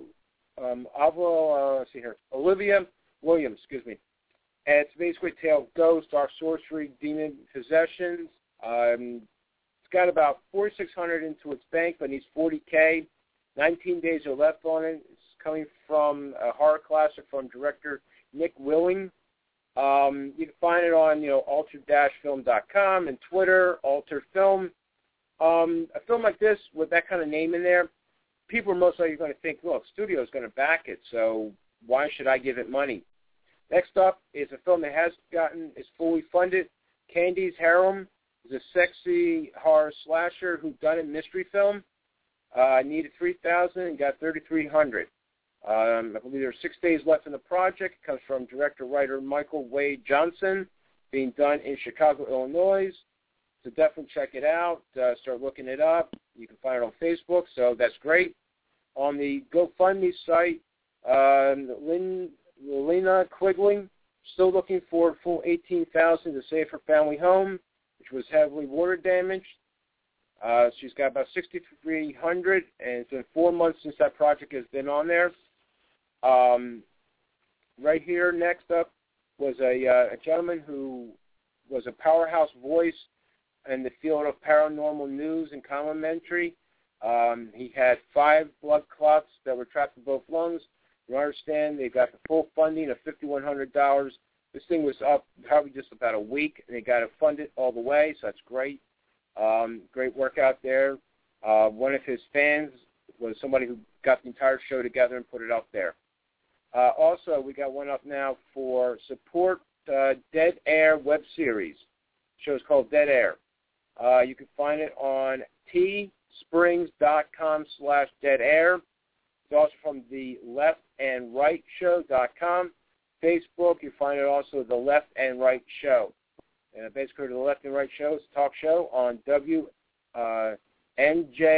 [SPEAKER 2] Olivia Williams. Excuse me. And it's basically a tale of ghosts, dark sorcery, demon possessions. It's got about $4,600 into its bank, but needs $40K. 19 days are left on it. It's coming from a horror classic from director Nick Willing. You can find it on, alter-film.com and Twitter, Alter Film. A film like this with that kind of name in there, people are most likely going to think, look, studio is going to back it, so why should I give it money? Next up is a film that is fully funded. Candy's Harem is a sexy horror slasher whodunit mystery film. Needed $3,000 and got $3,300. I believe there are 6 days left in the project. It comes from director-writer Michael Wade Johnson, being done in Chicago, Illinois. So definitely check it out. Start looking it up. You can find it on Facebook, so that's great. On the GoFundMe site, Lena Quigley, still looking for a full $18,000 to save her family home, which was heavily water damaged. She's got about $6,300, and it's been 4 months since that project has been on there. Right here, next up, was a gentleman who was a powerhouse voice in the field of paranormal news and commentary. He had 5 blood clots that were trapped in both lungs. You understand, they got the full funding of $5,100. This thing was up probably just about a week, and they got it funded all the way, so that's great. Great work out there. One of his fans was somebody who got the entire show together and put it up there. Also, we got one up now for support Dead Air web series. The show is called Dead Air. You can find it on teesprings.com/deadair. It's also from the leftandrightshow.com. Facebook, you find it also the Left and Right Show. And basically, the Left and Right Show is a talk show on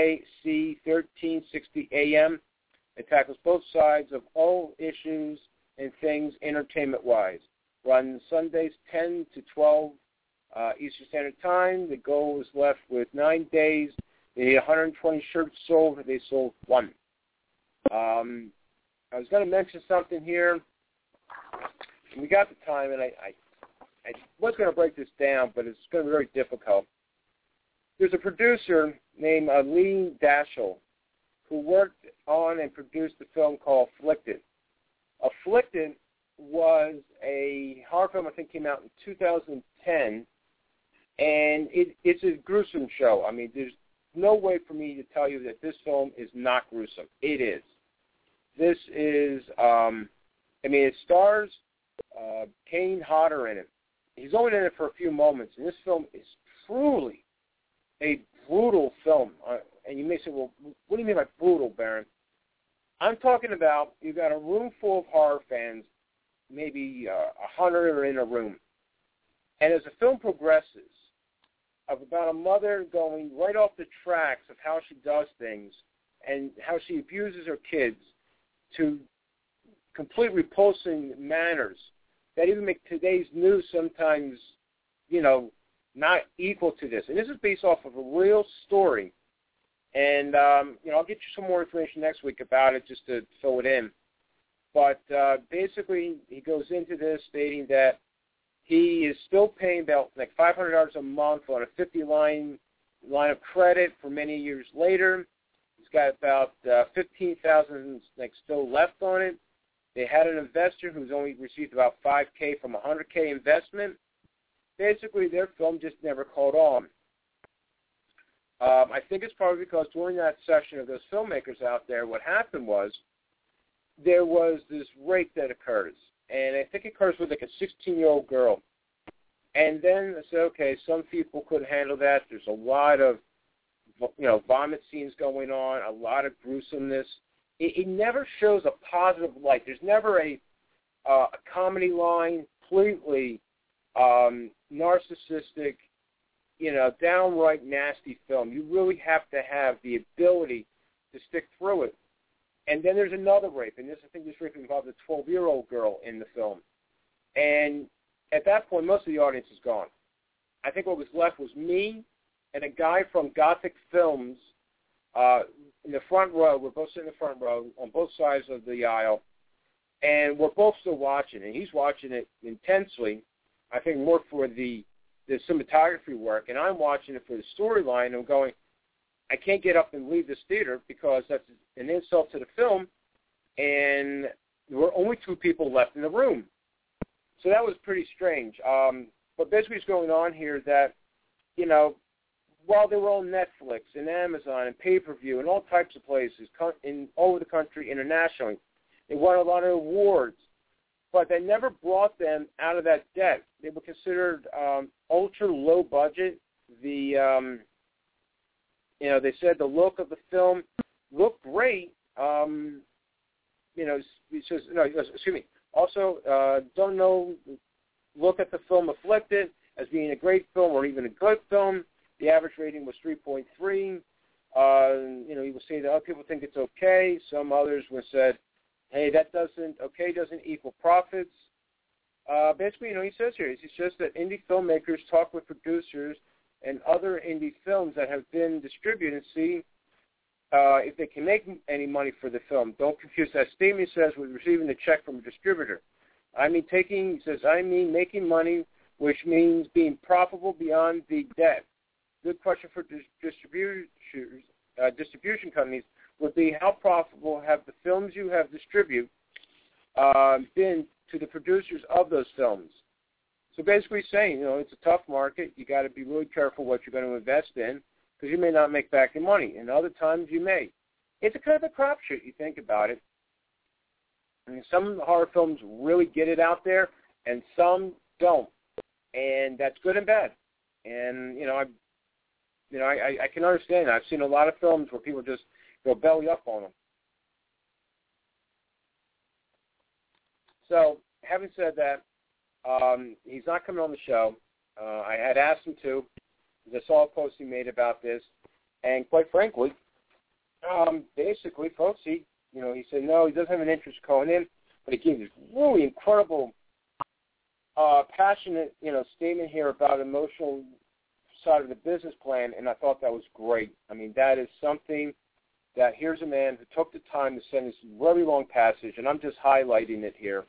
[SPEAKER 2] NJC 1360 AM. It tackles both sides of all issues and things entertainment-wise. Runs Sundays 10 to 12 Eastern Standard Time. The goal was left with 9 days. They had 120 shirts sold. They sold 1. I was going to mention something here. We got the time, and I was going to break this down, but it's going to be very difficult. There's a producer named Lee Daschel who worked on and produced a film called Afflicted. Afflicted was a horror film, I think came out in 2010, and it's a gruesome show. I mean, there's no way for me to tell you that this film is not gruesome. It is. This is, it stars Kane Hodder in it. He's only in it for a few moments, and this film is truly a brutal film. And you may say, well, what do you mean by brutal, Baron? I'm talking about you've got a room full of horror fans, maybe 100 are in a room. And as the film progresses, of about a mother going right off the tracks of how she does things and how she abuses her kids to complete repulsing manners that even make today's news sometimes, not equal to this. And this is based off of a real story. And, I'll get you some more information next week about it just to fill it in. But basically, he goes into this stating that he is still paying about like $500 a month on a 50-line of credit for many years later. He's got about $15,000 still left on it. They had an investor who's only received about $5K from a $100K investment. Basically, their film just never caught on. I think it's probably because during that session of those filmmakers out there, what happened was there was this rape that occurs. And I think it occurs with like a 16-year-old girl. And then I said, okay, some people could handle that. There's a lot of, vomit scenes going on, a lot of gruesomeness. It never shows a positive light. There's never a comedy line, completely narcissistic, downright nasty film. You really have to have the ability to stick through it. And then there's another rape, and I think this rape involved a 12-year-old girl in the film. And at that point, most of the audience is gone. I think what was left was me and a guy from Gothic Films in the front row. We're both sitting in the front row on both sides of the aisle, and we're both still watching it. He's watching it intensely, I think more for the cinematography work, and I'm watching it for the storyline, and I'm going, I can't get up and leave this theater because that's an insult to the film, and there were only 2 people left in the room. So that was pretty strange. But basically what's going on here that, while they were on Netflix and Amazon and pay-per-view and all types of places all over the country internationally, they won a lot of awards, but they never brought them out of that debt. They were considered ultra low budget. They said the look of the film looked great. Also, look at the film Afflicted as being a great film or even a good film. The average rating was 3.3. You will say that other people think it's okay. Some others would said, hey, that doesn't equal profits. Basically, he says here, he says that indie filmmakers talk with producers and other indie films that have been distributed and see if they can make any money for the film. Don't confuse that statement, he says, with receiving a check from a distributor. I mean making money, which means being profitable beyond the debt. Good question for distribution companies would be how profitable have the films you have distributed been to the producers of those films. So basically saying, it's a tough market. You got to be really careful what you're going to invest in because you may not make back your money, and other times you may. It's a kind of a crapshoot. You think about it. I mean, some horror films really get it out there, and some don't, and that's good and bad. And I can understand that. I've seen a lot of films where people just go belly up on them. So, having said that, he's not coming on the show. I had asked him to, because I saw a post he made about this, and quite frankly, basically, folks, he said no, he doesn't have an interest calling in. But he gave this really incredible, passionate, statement here about emotional side of the business plan, and I thought that was great. I mean, that is something that here's a man who took the time to send this very long passage, and I'm just highlighting it here.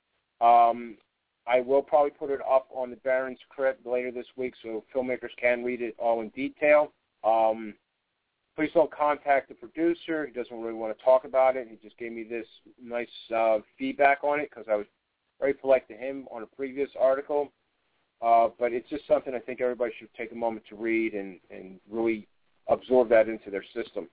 [SPEAKER 2] I will probably put it up on the Baron's Crypt later this week so filmmakers can read it all in detail. Please don't contact the producer. He doesn't really want to talk about it. He just gave me this nice feedback on it because I was very polite to him on a previous article. But it's just something I think everybody should take a moment to read and really absorb that into their system.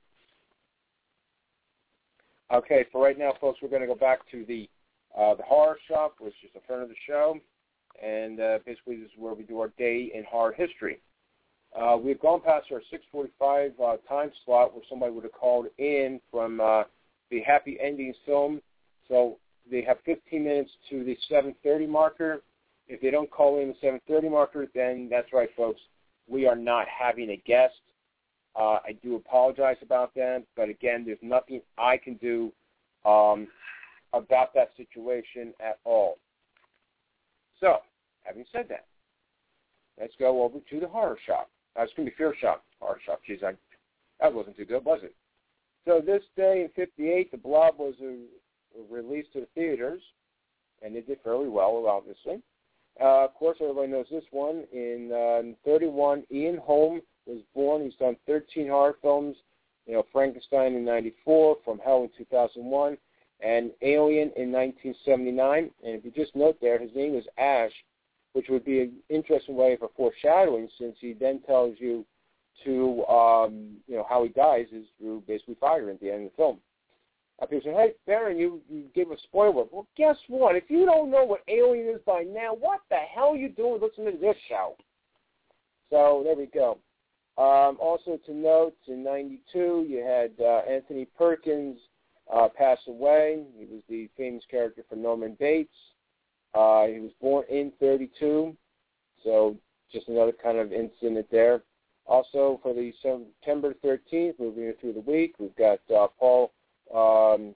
[SPEAKER 2] Okay, for right now, folks, we're going to go back to the Horror Shop, which is the front of the show, and basically this is where we do our day in horror history. We've gone past our 6:45 time slot where somebody would have called in from the Happy Endings film, so they have 15 minutes to the 7:30 marker. If they don't call in the 7:30 marker, then that's right, folks. We are not having a guest. I do apologize about that, but again, there's nothing I can do about that situation at all. So, having said that, let's go over to the Horror Shop. It's going to be Fear Shop, Horror Shop. Jeez, that wasn't too good, was it? So this day in 1958, The Blob was released to the theaters, and it did fairly well, obviously. Of course, everybody knows this one. In 1931, Ian Holm was born. He's done 13 horror films. Frankenstein in 1994, From Hell in 2001, and Alien in 1979. And if you just note there, his name is Ash, which would be an interesting way for foreshadowing, since he then tells you to, how he dies is through basically fire at the end of the film. People say, hey, Baron, you gave a spoiler. Well, guess what? If you don't know what Alien is by now, what the hell are you doing listening to this show? So there we go. Also to note, in 1992, you had Anthony Perkins pass away. He was the famous character for Norman Bates. He was born in 1932, so just another kind of incident there. Also, for the September 13th, moving through the week, we've got Paul. On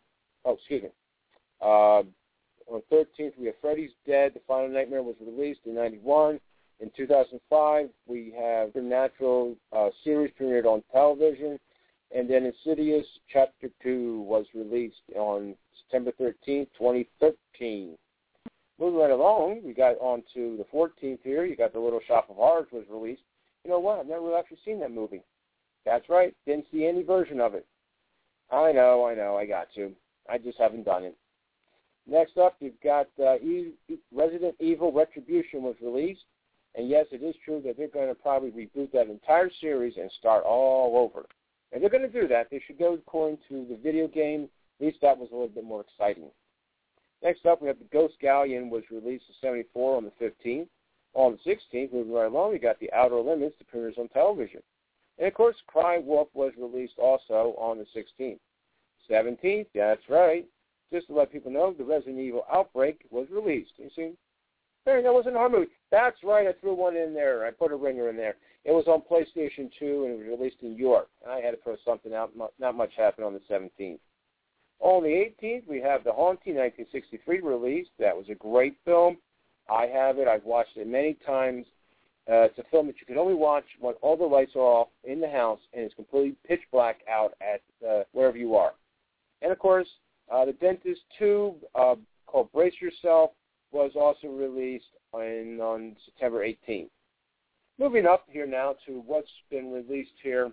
[SPEAKER 2] the 13th, we have Freddy's Dead. The Final Nightmare was released in 1991. In 2005, we have the Supernatural series premiered on television. And then Insidious Chapter 2 was released on September 13th, 2013. Moving right along, we got on to the 14th here. You got The Little Shop of Horrors was released. You know what? I've never really actually seen that movie. That's right. Didn't see any version of it. I know, I got to. I just haven't done it. Next up, you've got Resident Evil Retribution was released. And yes, it is true that they're going to probably reboot that entire series and start all over. If they're going to do that, they should go according to the video game. At least that was a little bit more exciting. Next up, we have The Ghost Galleon was released in 1974 on the 15th. On the 16th, moving right along, we got The Outer Limits, that premieres on television. And, of course, Cry Wolf was released also on the 16th. 17th, that's right. Just to let people know, the Resident Evil Outbreak was released. You see? Hey, that wasn't a horror movie. That's right, I threw one in there. I put a ringer in there. It was on PlayStation 2, and it was released in Europe. And I had to throw something out. Not much happened on the 17th. On the 18th, we have The Haunting, 1963 release. That was a great film. I have it. I've watched it many times. It's a film that you can only watch when all the lights are off in the house and it's completely pitch black out at wherever you are. And, of course, The Dentist 2, called Brace Yourself, was also released on September 18th. Moving up here now to what's been released here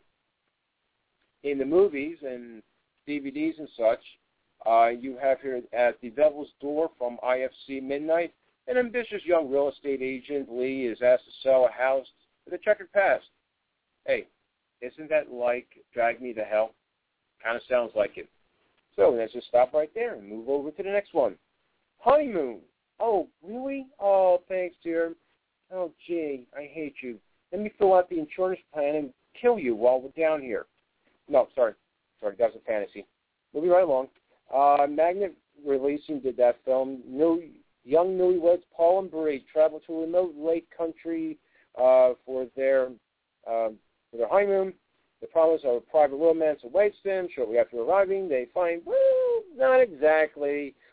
[SPEAKER 2] in the movies and DVDs and such. You have here at The Devil's Door from IFC Midnight. An ambitious young real estate agent, Lee, is asked to sell a house with a checkered past. Hey, isn't that like Drag Me to Hell? Kind of sounds like it. So let's just stop right there and move over to the next one. Honeymoon. Oh, really? Oh, thanks, dear. Oh, gee, I hate you. Let me fill out the insurance plan and kill you while we're down here. No, sorry, that was a fantasy. Moving right along. Magnet Releasing did that film. Young newlyweds Paul and Bree travel to a remote lake country for their honeymoon. The promise of a private romance awaits them. Shortly after arriving, they find, well, not exactly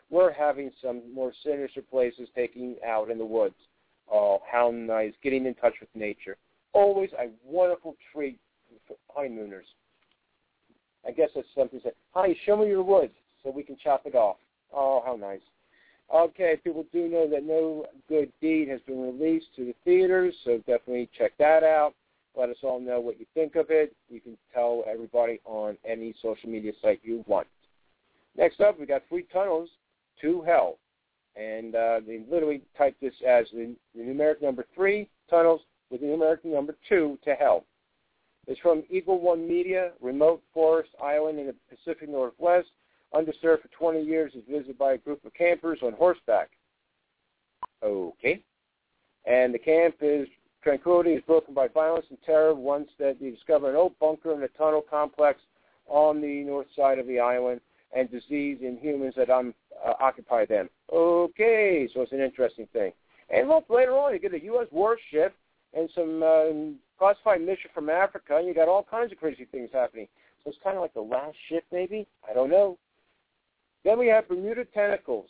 [SPEAKER 2] we're having some more sinister places taking out in the woods. Oh, how nice. Getting in touch with nature. Always a wonderful treat for honeymooners. I guess that's something to say, honey, show me your woods so we can chop it off. Oh, how nice. Okay, people do know that No Good Deed has been released to the theaters, so definitely check that out. Let us all know what you think of it. You can tell everybody on any social media site you want. Next up, we got 3 Tunnels to Hell. And they literally typed this as the numeric number 3 Tunnels with the numeric number 2 to Hell. It's from Eagle One Media, remote forest island in the Pacific Northwest, undisturbed for 20 years, is visited by a group of campers on horseback. Okay. And the camp is, tranquility is broken by violence and terror once that they discover an old bunker in a tunnel complex on the north side of the island, and disease in humans that occupy them. Okay, so it's an interesting thing. And look, later on, you get a U.S. warship and some classified mission from Africa, and you got all kinds of crazy things happening. So it's kind of like the last ship, maybe? I don't know. Then we have Bermuda Tentacles.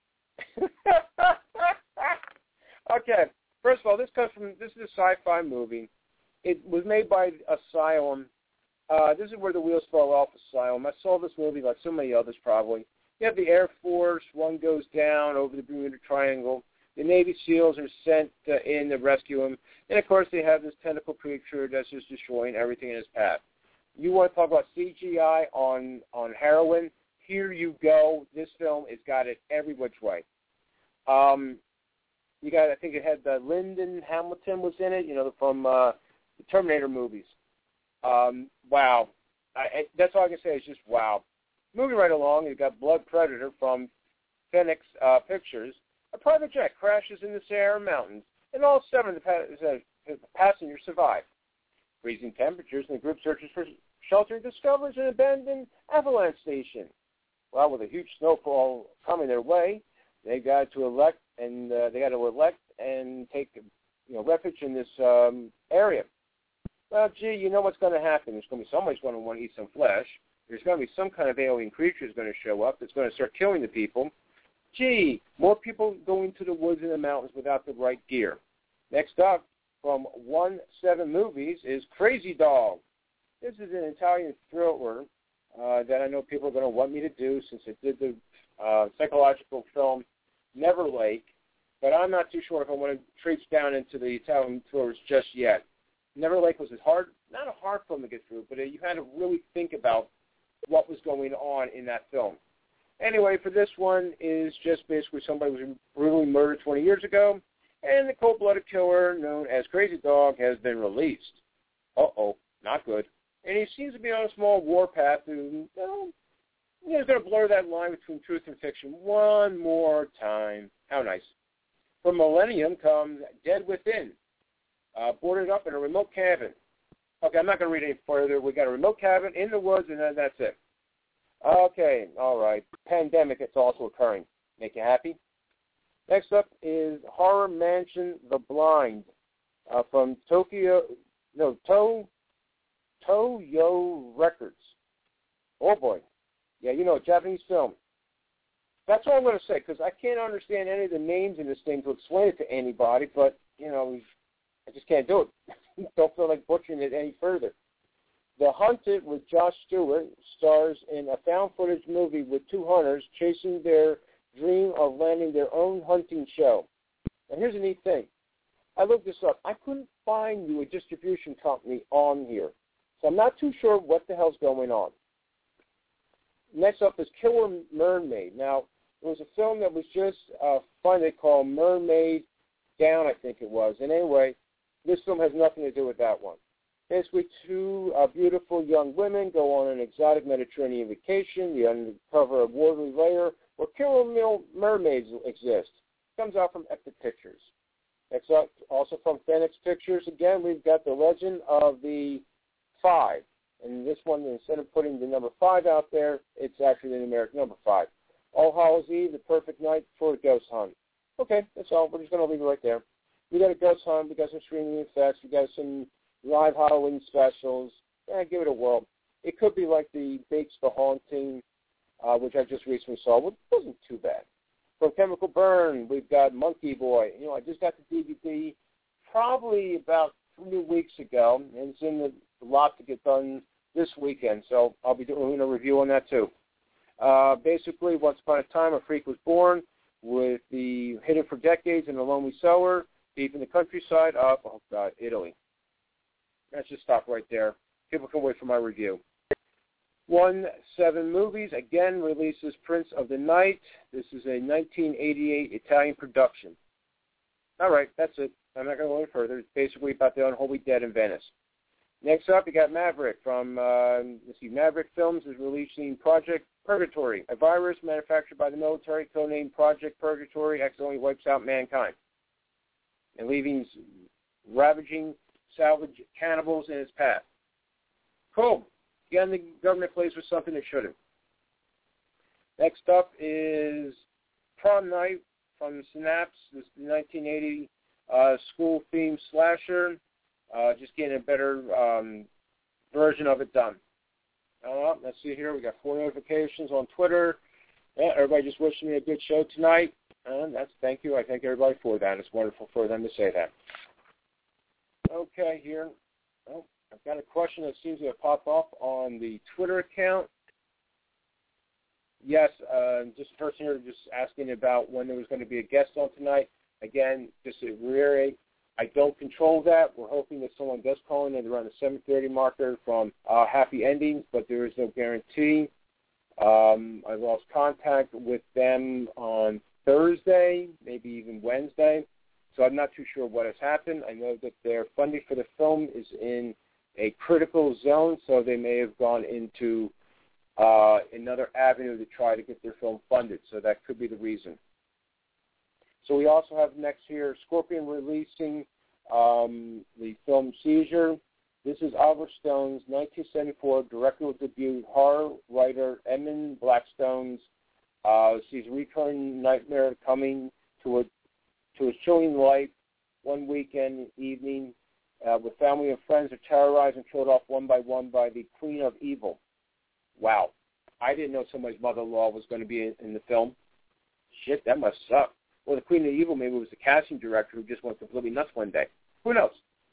[SPEAKER 2] Okay, first of all, this is a sci-fi movie. It was made by Asylum. This is where the wheels fall off Asylum. I saw this movie like so many others probably. You have the Air Force. One goes down over the Bermuda Triangle. The Navy SEALs are sent in to rescue him. And, of course, they have this tentacle creature that's just destroying everything in his path. You want to talk about CGI on heroin? Here you go. This film has got it every which way. You got, I think it had Lyndon Hamilton was in it, from the Terminator movies. Wow. That's all I can say is just wow. Moving right along, you've got Blood Predator from Phoenix Pictures. A private jet crashes in the Sierra Mountains, and all 7 of the passengers survive. Freezing temperatures, and the group searches for shelter and discovers an abandoned avalanche station. Well, with a huge snowfall coming their way, they got to elect and take refuge in this area. Well, gee, you know what's going to happen. There's going to be somebody's going to want to eat some flesh. There's going to be some kind of alien creature that's going to show up that's going to start killing the people. Gee, more people going to the woods and the mountains without the right gear. Next up, from 1-7 Movies, is Crazy Dog. This is an Italian thriller that I know people are going to want me to do since I did the psychological film Never Lake, but I'm not too sure if I want to traipse down into the Italian thrillers just yet. Never Lake was not a hard film to get through, but you had to really think about what was going on in that film. Anyway, for this one is just basically somebody was brutally murdered 20 years ago, and the cold-blooded killer known as Crazy Dog has been released. Uh-oh, not good. And he seems to be on a small warpath who, he's going to blur that line between truth and fiction one more time. How nice. From Millennium comes Dead Within, boarded up in a remote cabin. Okay, I'm not going to read any further. We got a remote cabin in the woods, and then that's it. Okay, all right. Pandemic, it's also occurring. Make you happy? Next up is Horror Mansion The Blind from Toyo Records. Oh, boy. Yeah, Japanese film. That's all I'm going to say, because I can't understand any of the names in this thing to explain it to anybody, but, I just can't do it. Don't feel like butchering it any further. The Hunted with Josh Stewart stars in a found footage movie with 2 hunters chasing their dream of landing their own hunting show. And here's a neat thing. I looked this up. I couldn't find you a distribution company on here. So I'm not too sure what the hell's going on. Next up is Killer Mermaid. Now, it was a film that was just finally called Mermaid Down, I think it was. And anyway, this film has nothing to do with that one. Basically, 2 beautiful young women go on an exotic Mediterranean vacation. They uncover a watery layer where killer mermaids exist. Comes out from Epic Pictures. Next up, also from Phoenix Pictures, again, we've got The Legend of the 5. And this one, instead of putting the number 5 out there, it's actually the numeric number 5. All Hallows Eve, the perfect night for a ghost hunt. Okay, that's all. We're just going to leave it right there. We got a ghost hunt. We got some streaming effects. We got some live Halloween specials. Give it a whirl. It could be like the Bates the Haunting, which I just recently saw, which wasn't too bad. From Chemical Burn, we've got Monkey Boy. I just got the DVD probably about 3 weeks ago, and it's in the lot to get done this weekend, so I'll be doing a review on that too. Basically, once upon a time, a freak was born with the hidden for decades in a lonely cellar deep in the countryside of, Italy. Let's just stop right there. People can wait for my review. 1-7 Movies, again, releases Prince of the Night. This is a 1988 Italian production. All right, that's it. I'm not going to go any further. It's basically about the unholy dead in Venice. Next up, you got Maverick from, Maverick Films is releasing Project Purgatory, a virus manufactured by the military, codenamed Project Purgatory, accidentally wipes out mankind and leaving ravaging salvage cannibals in its path. Cool. Again, the government plays with something it shouldn't. Next up is Prom Night from Synapse. This is the 1980 school-themed slasher. Just getting a better version of it done. Let's see here. We got 4 notifications on Twitter. Yeah, everybody just wishing me a good show tonight. Thank you. I thank everybody for that. It's wonderful for them to say that. Okay, here. I've got a question that seems to have popped up on the Twitter account. Yes, just a person here just asking about when there was going to be a guest on tonight. Again, just to reiterate, I don't control that. We're hoping that someone does call in at around the 7:30 marker from Happy Endings, but there is no guarantee. I lost contact with them on Thursday, maybe even Wednesday, so I'm not too sure what has happened. I know that their funding for the film is in a critical zone, so they may have gone into another avenue to try to get their film funded, so that could be the reason. So we also have next here Scorpion releasing the film Seizure. This is Oliver Stone's 1974 directorial debut horror writer Edmund Blackstone's sees a recurring nightmare coming to a chilling life one weekend evening with family and friends are terrorized and killed off one by one by the Queen of Evil. Wow. I didn't know somebody's mother-in-law was going to be in the film. Shit, that must suck. Well, the Queen of Evil maybe was the casting director who just went completely nuts one day. Who knows?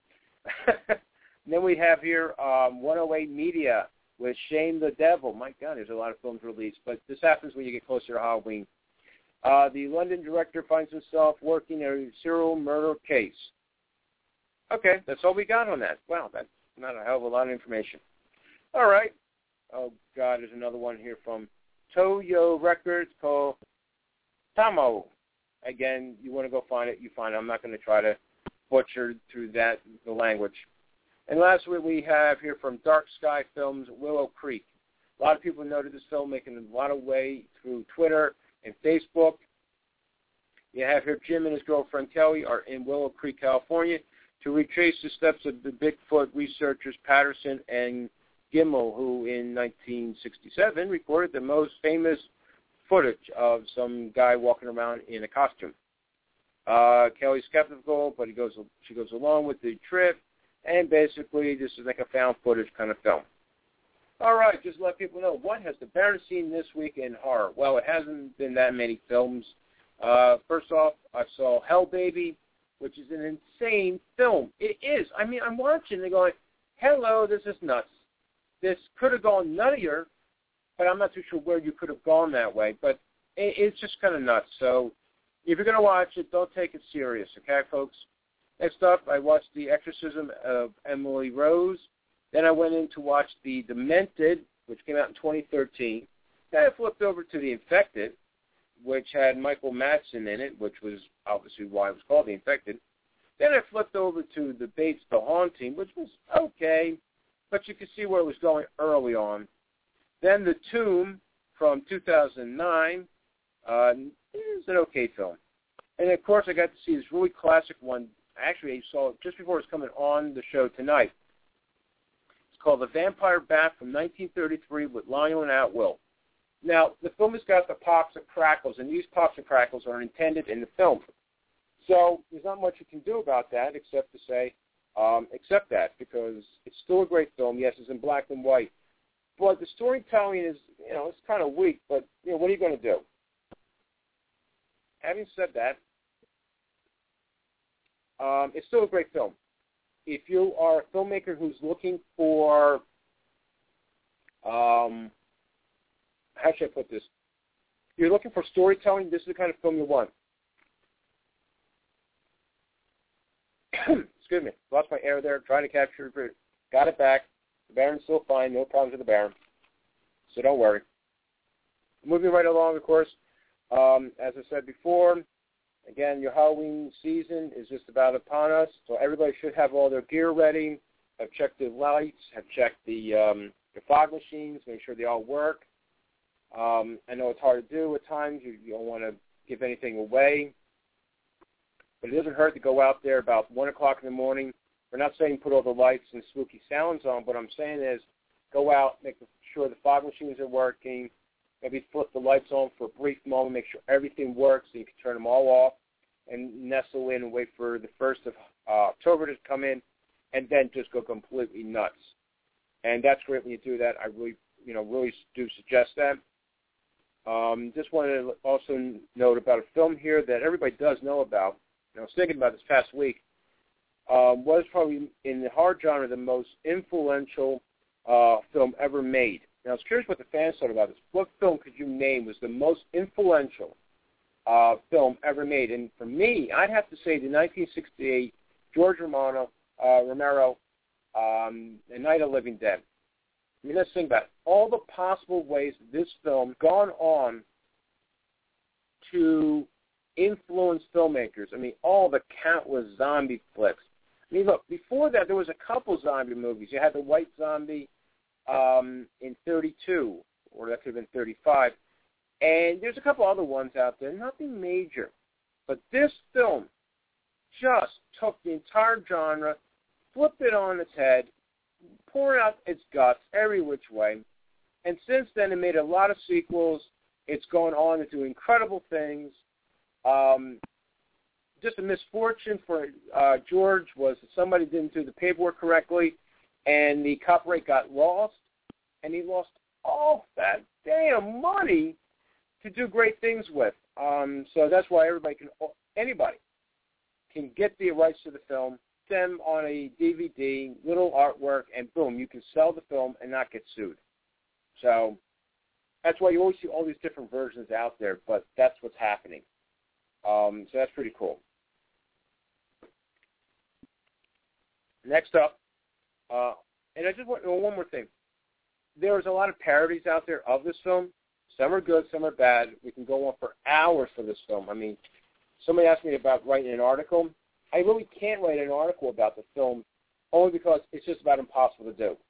[SPEAKER 2] And then we have here 108 Media with Shame the Devil. My God, there's a lot of films released, but this happens when you get closer to Halloween. The London director finds himself working a serial murder case. Okay, that's all we got on that. Wow, that's not a hell of a lot of information. All right. Oh, God, there's another one here from Toyo Records called Tamo. Again, you want to go find it, you find it. I'm not going to try to butcher through the language. And lastly, we have here from Dark Sky Films, Willow Creek. A lot of people noted this film making a lot of way through Twitter and Facebook. You have here Jim and his girlfriend Kelly are in Willow Creek, California, to retrace the steps of the Bigfoot researchers Patterson and Gimmel, who in 1967 recorded the most famous footage of some guy walking around in a costume. Kelly's skeptical, but she goes along with the trip, and basically this is like a found footage kind of film. All right, just let people know, what has the Baron seen this week in horror? Well, it hasn't been that many films. First off, I saw Hell Baby, which is an insane film. It is. I mean, I'm watching and going, hello, this is nuts. This could have gone nuttier, but I'm not too sure where you could have gone that way. But it's just kind of nuts. So if you're going to watch it, don't take it serious, okay, folks? Next up, I watched The Exorcism of Emily Rose. Then I went in to watch The Demented, which came out in 2013. Then I flipped over to The Infected, which had Michael Madsen in it, which was obviously why it was called The Infected. Then I flipped over to The Bates The Haunting, which was okay, but you could see where it was going early on. Then The Tomb from 2009 is an okay film. And, of course, I got to see this really classic one. Actually, I saw it just before it was coming on the show tonight. It's called The Vampire Bat from 1933 with Lionel Atwill. Now, the film has got the pops and crackles, and these pops and crackles are intended in the film. So there's not much you can do about that except to say, accept that, because it's still a great film. Yes, it's in black and white. But the storytelling is, it's kind of weak, but, what are you going to do? having said that, it's still a great film. If you are a filmmaker who's looking for, how should I put this? If you're looking for storytelling, this is the kind of film you want. Excuse me, lost my air there, trying to capture it. Got it back. The Baron's still fine, no problems with the Baron. So don't worry. Moving right along, of course, as I said before, again, your Halloween season is just about upon us, so everybody should have all their gear ready, have checked the lights, have checked the fog machines, make sure they all work. I know it's hard to do at times. You don't want to give anything away. But it doesn't hurt to go out there about 1 o'clock in the morning. We're not saying put all the lights and spooky sounds on. What I'm saying is go out, make sure the fog machines are working, maybe flip the lights on for a brief moment, make sure everything works so you can turn them all off and nestle in and wait for the 1st of October to come in and then just go completely nuts. And that's great when you do that. I really do suggest that. Just wanted to also note about a film here that everybody does know about. I was thinking about this past week. Was probably in the horror genre the most influential film ever made. Now, I was curious what the fans thought about this. What film could you name was the most influential film ever made? And for me, I'd have to say the 1968 George Romero, The Night of the Living Dead. I mean, let's think about it. All the possible ways this film gone on to influence filmmakers. I mean, all the countless zombie flicks. I mean, look, before that, there was a couple zombie movies. You had The White Zombie in 32, or that could have been 35. And there's a couple other ones out there, nothing major. But this film just took the entire genre, flipped it on its head, poured out its guts every which way. And since then, it made a lot of sequels. It's gone on to do incredible things. Just a misfortune for George was that somebody didn't do the paperwork correctly, and the copyright got lost, and he lost all that damn money to do great things with. So that's why anybody can get the rights to the film, them on a DVD, little artwork, and boom, you can sell the film and not get sued. So that's why you always see all these different versions out there, but that's what's happening. So that's pretty cool. Next up, and I just want one more thing. There's a lot of parodies out there of this film. Some are good, some are bad. We can go on for hours for this film. I mean, somebody asked me about writing an article. I really can't write an article about the film only because it's just about impossible to do.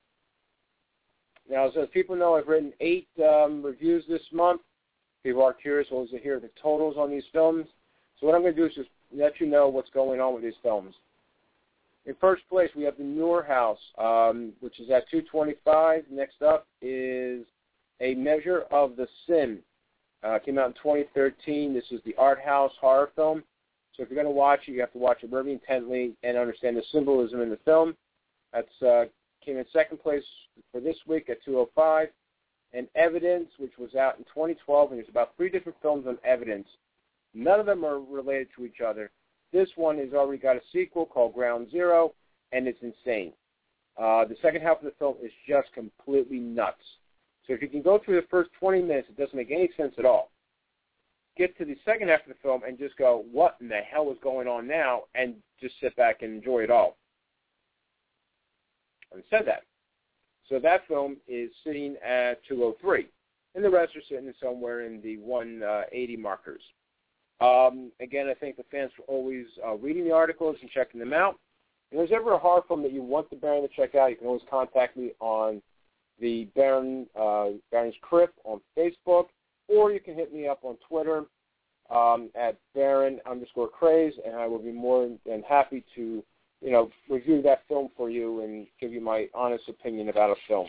[SPEAKER 2] Now, as people know, I've written 8 reviews this month. People are curious to hear the totals on these films. So what I'm going to do is just let you know what's going on with these films. In first place, we have The Noor House, which is at 225. Next up is A Measure of the Sin. Came out in 2013. This is the art house horror film. So if you're going to watch it, you have to watch it very intently and understand the symbolism in the film. That's came in second place for this week at 205. And Evidence, which was out in 2012, and there's about 3 different films on Evidence. None of them are related to each other. This one has already got a sequel called Ground Zero, and it's insane. The second half of the film is just completely nuts. So if you can go through the first 20 minutes, it doesn't make any sense at all. Get to the second half of the film and just go, what in the hell is going on now, and just sit back and enjoy it all. Having said that, so that film is sitting at 203, and the rest are sitting somewhere in the 180 markers. Again, I think the fans are always reading the articles and checking them out. If there's ever a horror film that you want the Baron to check out, you can always contact me on the Baron's Crypt on Facebook, or you can hit me up on Twitter at Baron_Craze, and I will be more than happy to review that film for you and give you my honest opinion about a film.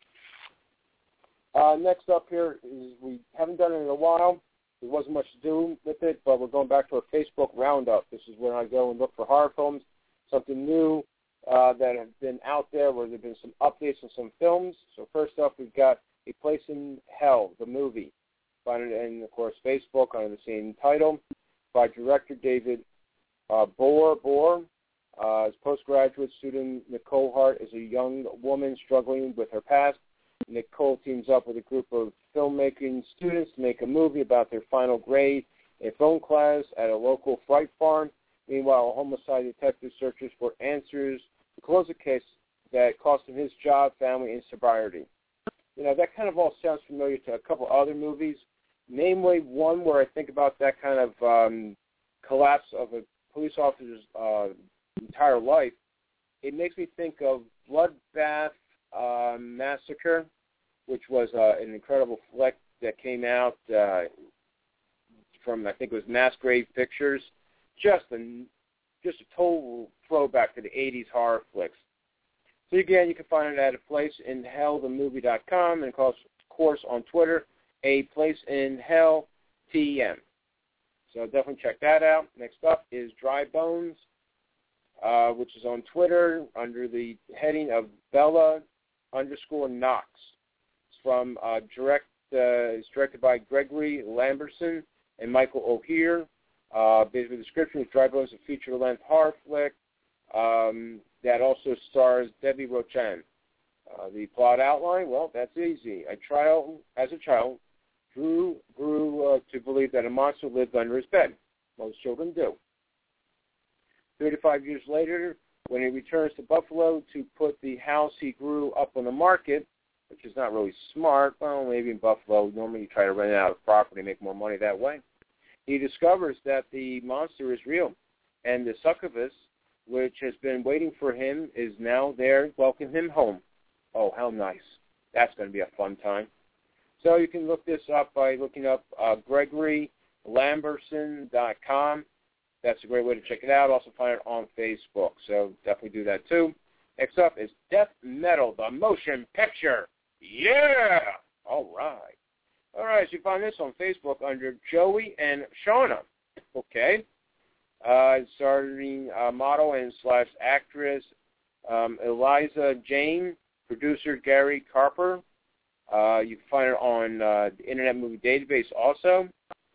[SPEAKER 2] Next up here is, we haven't done it in a while. There wasn't much to do with it, but we're going back to our Facebook Roundup. This is where I go and look for horror films, something new that have been out there, where there have been some updates on some films. So first up, we've got A Place in Hell, the movie. Find it in, of course, Facebook under the same title by director David Bohr. As postgraduate student Nicole Hart is a young woman struggling with her past. Nicole teams up with a group of filmmaking students to make a movie about their final grade in film class at a local fright farm. Meanwhile, a homicide detective searches for answers to close a case that cost him his job, family, and sobriety. You know, that kind of all sounds familiar to a couple other movies, namely one where I think about that kind of collapse of a police officer's entire life. It makes me think of Bloodbath Massacre, which was an incredible flick that came out from, I think it was Masquerade Pictures. Just a total throwback to the 80s horror flicks. So again, you can find it at A Place in Hell, themovie.com, and of course on Twitter, A Place in Hell TM. So definitely check that out. Next up is Dry Bones, which is on Twitter under the heading of Bella_Knox. It's from it's directed by Gregory Lamberson and Michael O'Hear. Basically, the description is Dry Bones, a feature-length horror flick that also stars Debbie Rochan. The plot outline, well, that's easy. As a child, Drew grew to believe that a monster lived under his bed. Most children do. 35 years later, when he returns to Buffalo to put the house he grew up on the market, which is not really smart, well, maybe in Buffalo, normally you try to rent it out of property and make more money that way. He discovers that the monster is real, and the succubus, which has been waiting for him, is now there, welcoming him home. Oh, how nice. That's going to be a fun time. So you can look this up by looking up GregoryLamberson.com. That's a great way to check it out. Also find it on Facebook, so definitely do that too. Next up is Death Metal, the motion picture. Yeah! All right. All right, so you find this on Facebook under Joey and Shauna. Okay. Starring model and / actress Eliza Jane, producer Gary Carper. You can find it on the Internet Movie Database also.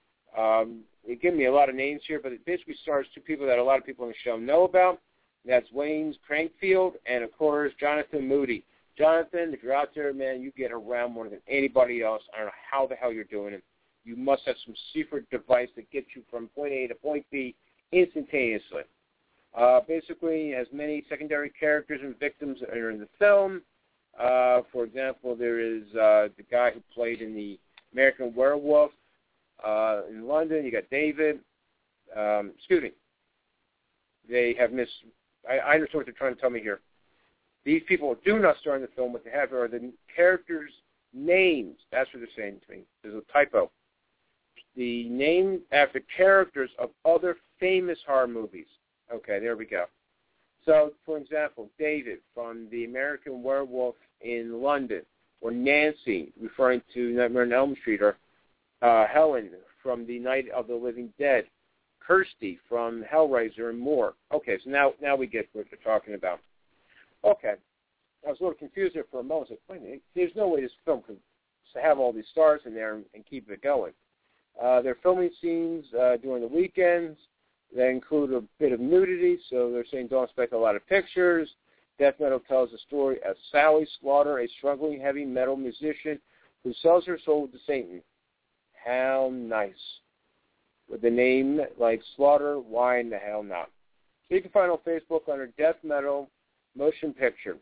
[SPEAKER 2] It gives me a lot of names here, but it basically stars two people that a lot of people on the show know about. That's Wayne Crankfield and, of course, Jonathan Moody. Jonathan, if you're out there, man, you get around more than anybody else. I don't know how the hell you're doing it. You must have some secret device that gets you from point A to point B instantaneously. Basically, has many secondary characters and victims that are in the film. For example, there is the guy who played in the American Werewolf in London. You got David. Excuse me. They have I understand what they're trying to tell me here. These people do not star in the film. What they have are the characters' names. That's what they're saying to me. There's a typo. The name after characters of other famous horror movies. Okay, there we go. So, for example, David from the American Werewolf in London, or Nancy, referring to Nightmare on Elm Street, or Helen from the Night of the Living Dead, Kirsty from Hellraiser, and more. Okay, so now we get what they're talking about. Okay, I was a little confused there for a moment. I said, wait a minute, there's no way this film could have all these stars in there and keep it going. They're filming scenes during the weekends. They include a bit of nudity, so they're saying don't expect a lot of pictures. Death Metal tells the story of Sally Slaughter, a struggling heavy metal musician who sells her soul to Satan. How nice. With the name like Slaughter, why in the hell not? So you can find it on Facebook under Death Metal Motion Picture.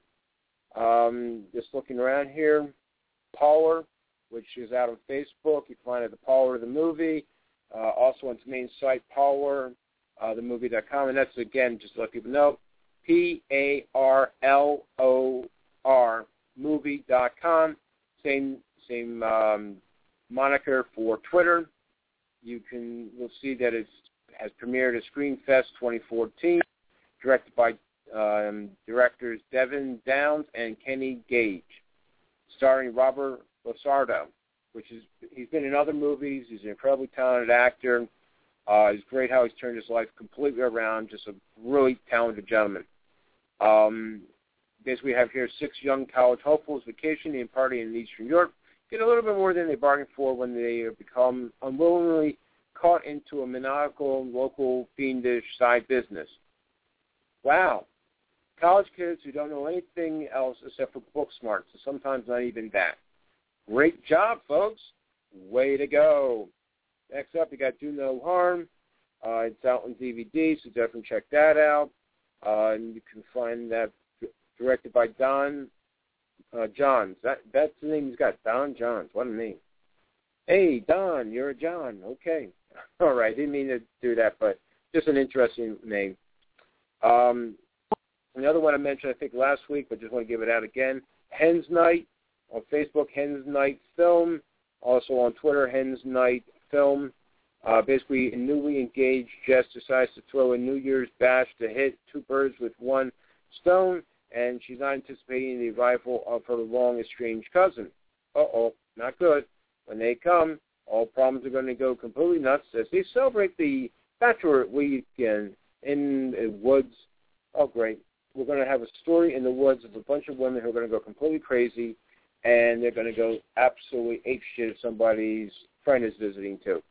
[SPEAKER 2] Just looking around here, Power, which is out on Facebook. You can find it at the Power of the Movie. Also on its main site, powerthemovie.com. And that's, again, just to let people know, PARLOR movie.com. Same moniker for Twitter. You'll see that it has premiered at Screenfest 2014, directed by directors Devin Downs and Kenny Gage, starring Robert Losardo, he's been in other movies. He's an incredibly talented actor. It's great how he's turned his life completely around. Just a really talented gentleman. Basically, we have here 6 young college hopefuls vacationing and partying in Eastern Europe. get a little bit more than they bargained for when they become unwillingly caught into a maniacal, local, fiendish side business. Wow. College kids who don't know anything else except for book smarts, so sometimes not even that. Great job, folks. Way to go. Next up, you got Do No Harm. It's out on DVD, so definitely check that out. And you can find that directed by Don Johns. That's the name he's got, Don Johns. What a name. Hey, Don, you're a John. Okay. All right, didn't mean to do that, but just an interesting name. Another one I mentioned, I think, last week, but just want to give it out again, Hens Night. On Facebook, Hens Night Film. Also on Twitter, Hens Night Film. Basically, a newly engaged Jess decides to throw a New Year's bash to hit two birds with one stone, and she's not anticipating the arrival of her long-estranged cousin. Uh-oh, not good. When they come, all problems are going to go completely nuts as they celebrate the bachelor weekend in the woods. Oh, great. We're going to have a story in the woods of a bunch of women who are going to go completely crazy, and they're going to go absolutely apeshit if somebody's friend is visiting, too.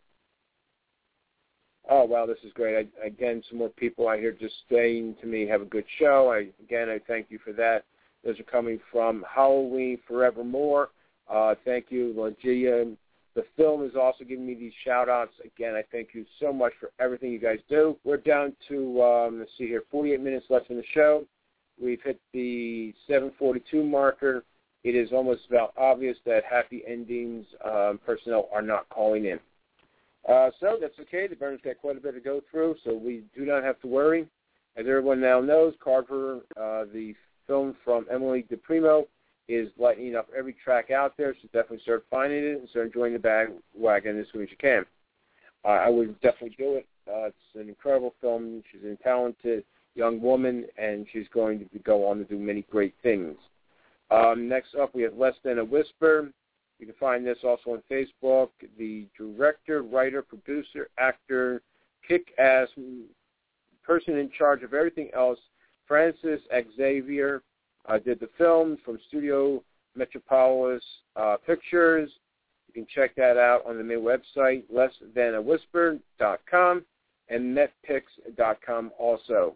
[SPEAKER 2] Oh, wow, this is great. Again, some more people out here just saying to me, have a good show. I thank you for that. Those are coming from Halloween Forevermore. Thank you, Lagia. The film is also giving me these shout-outs. Again, I thank you so much for everything you guys do. We're down to, let's see here, 48 minutes left in the show. We've hit the 7:42 marker. It is almost about obvious that Happy Endings personnel are not calling in. So that's okay. The Burners got quite a bit to go through, so we do not have to worry. As everyone now knows, Carver, the film from Emily DePrimo, is lightening up every track out there, so definitely start finding it and start enjoying the bandwagon as soon as you can. I would definitely do it. It's an incredible film. She's a talented young woman, and she's going to go on to do many great things. Next up, we have Less Than a Whisper. You can find this also on Facebook. The director, writer, producer, actor, kick-ass person in charge of everything else, Francis Xavier, did the film from Studio Metropolis Pictures. You can check that out on the main website, lessthanaWhisper.com, and netpix.com also.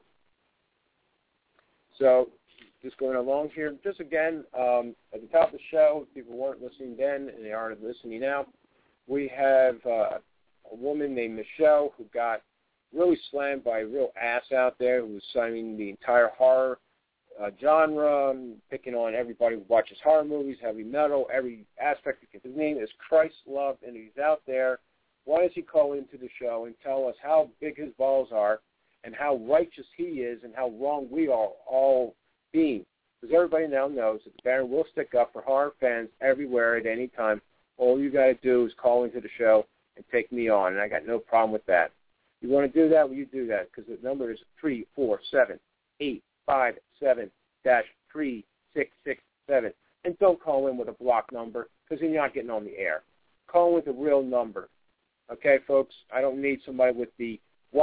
[SPEAKER 2] So just going along here, just again, at the top of the show, if people weren't listening then and they aren't listening now, we have a woman named Michelle who got really slammed by a real ass out there who was signing the entire horror genre, picking on everybody who watches horror movies, heavy metal, every aspect. His name is Christ Love, and he's out there. Why does he call into the show and tell us how big his balls are and how righteous he is and how wrong we are all being? Because everybody now knows that the Baron will stick up for horror fans everywhere at any time. All you got to do is call into the show and take me on, and I got no problem with that. You want to do that? Well, you do that, because the number is 347-857-3667. And don't call in with a block number, because then you're not getting on the air. Call in with a real number. Okay, folks? I don't need somebody with the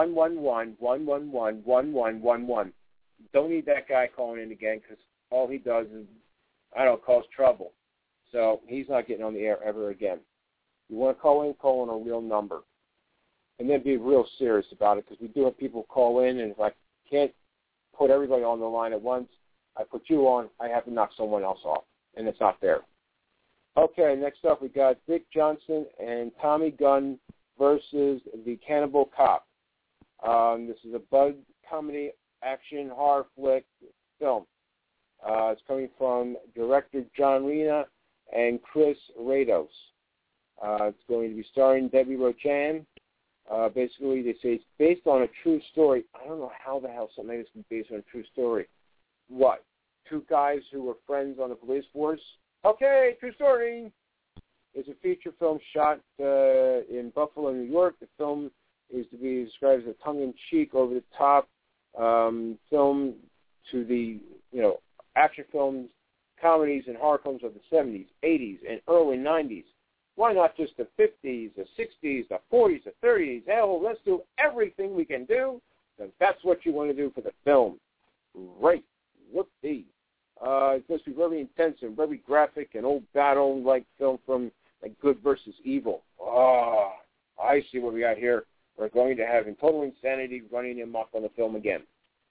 [SPEAKER 2] 111-111-1111. Don't need that guy calling in again, because all he does is, cause trouble. So he's not getting on the air ever again. You want to call in a real number. And then be real serious about it, because we do have people call in, and if I can't put everybody on the line at once, I put you on, I have to knock someone else off, and it's not fair. Okay, next up we got Dick Johnson and Tommy Gunn versus the Cannibal Cop. This is a bud comedy action horror flick film. It's coming from director John Rena and Chris Rados. It's going to be starring Debbie Rochan. Basically, they say it's based on a true story. I don't know how the hell something like this can be based on a true story. What? Two guys who were friends on the police force? Okay, true story. It's a feature film shot in Buffalo, New York. The film is to be described as a tongue-in-cheek, over-the-top film to the, action films, comedies, and horror films of the 70s, 80s, and early 90s. Why not just the 50s, the 60s, the 40s, the 30s? Hell, let's do everything we can do, because that's what you want to do for the film. Great. Whoopsie. It's supposed to be very intense and very graphic, an old battle-like film from like Good versus Evil. Oh, I see what we got here. We're going to have in total insanity running amok on the film again.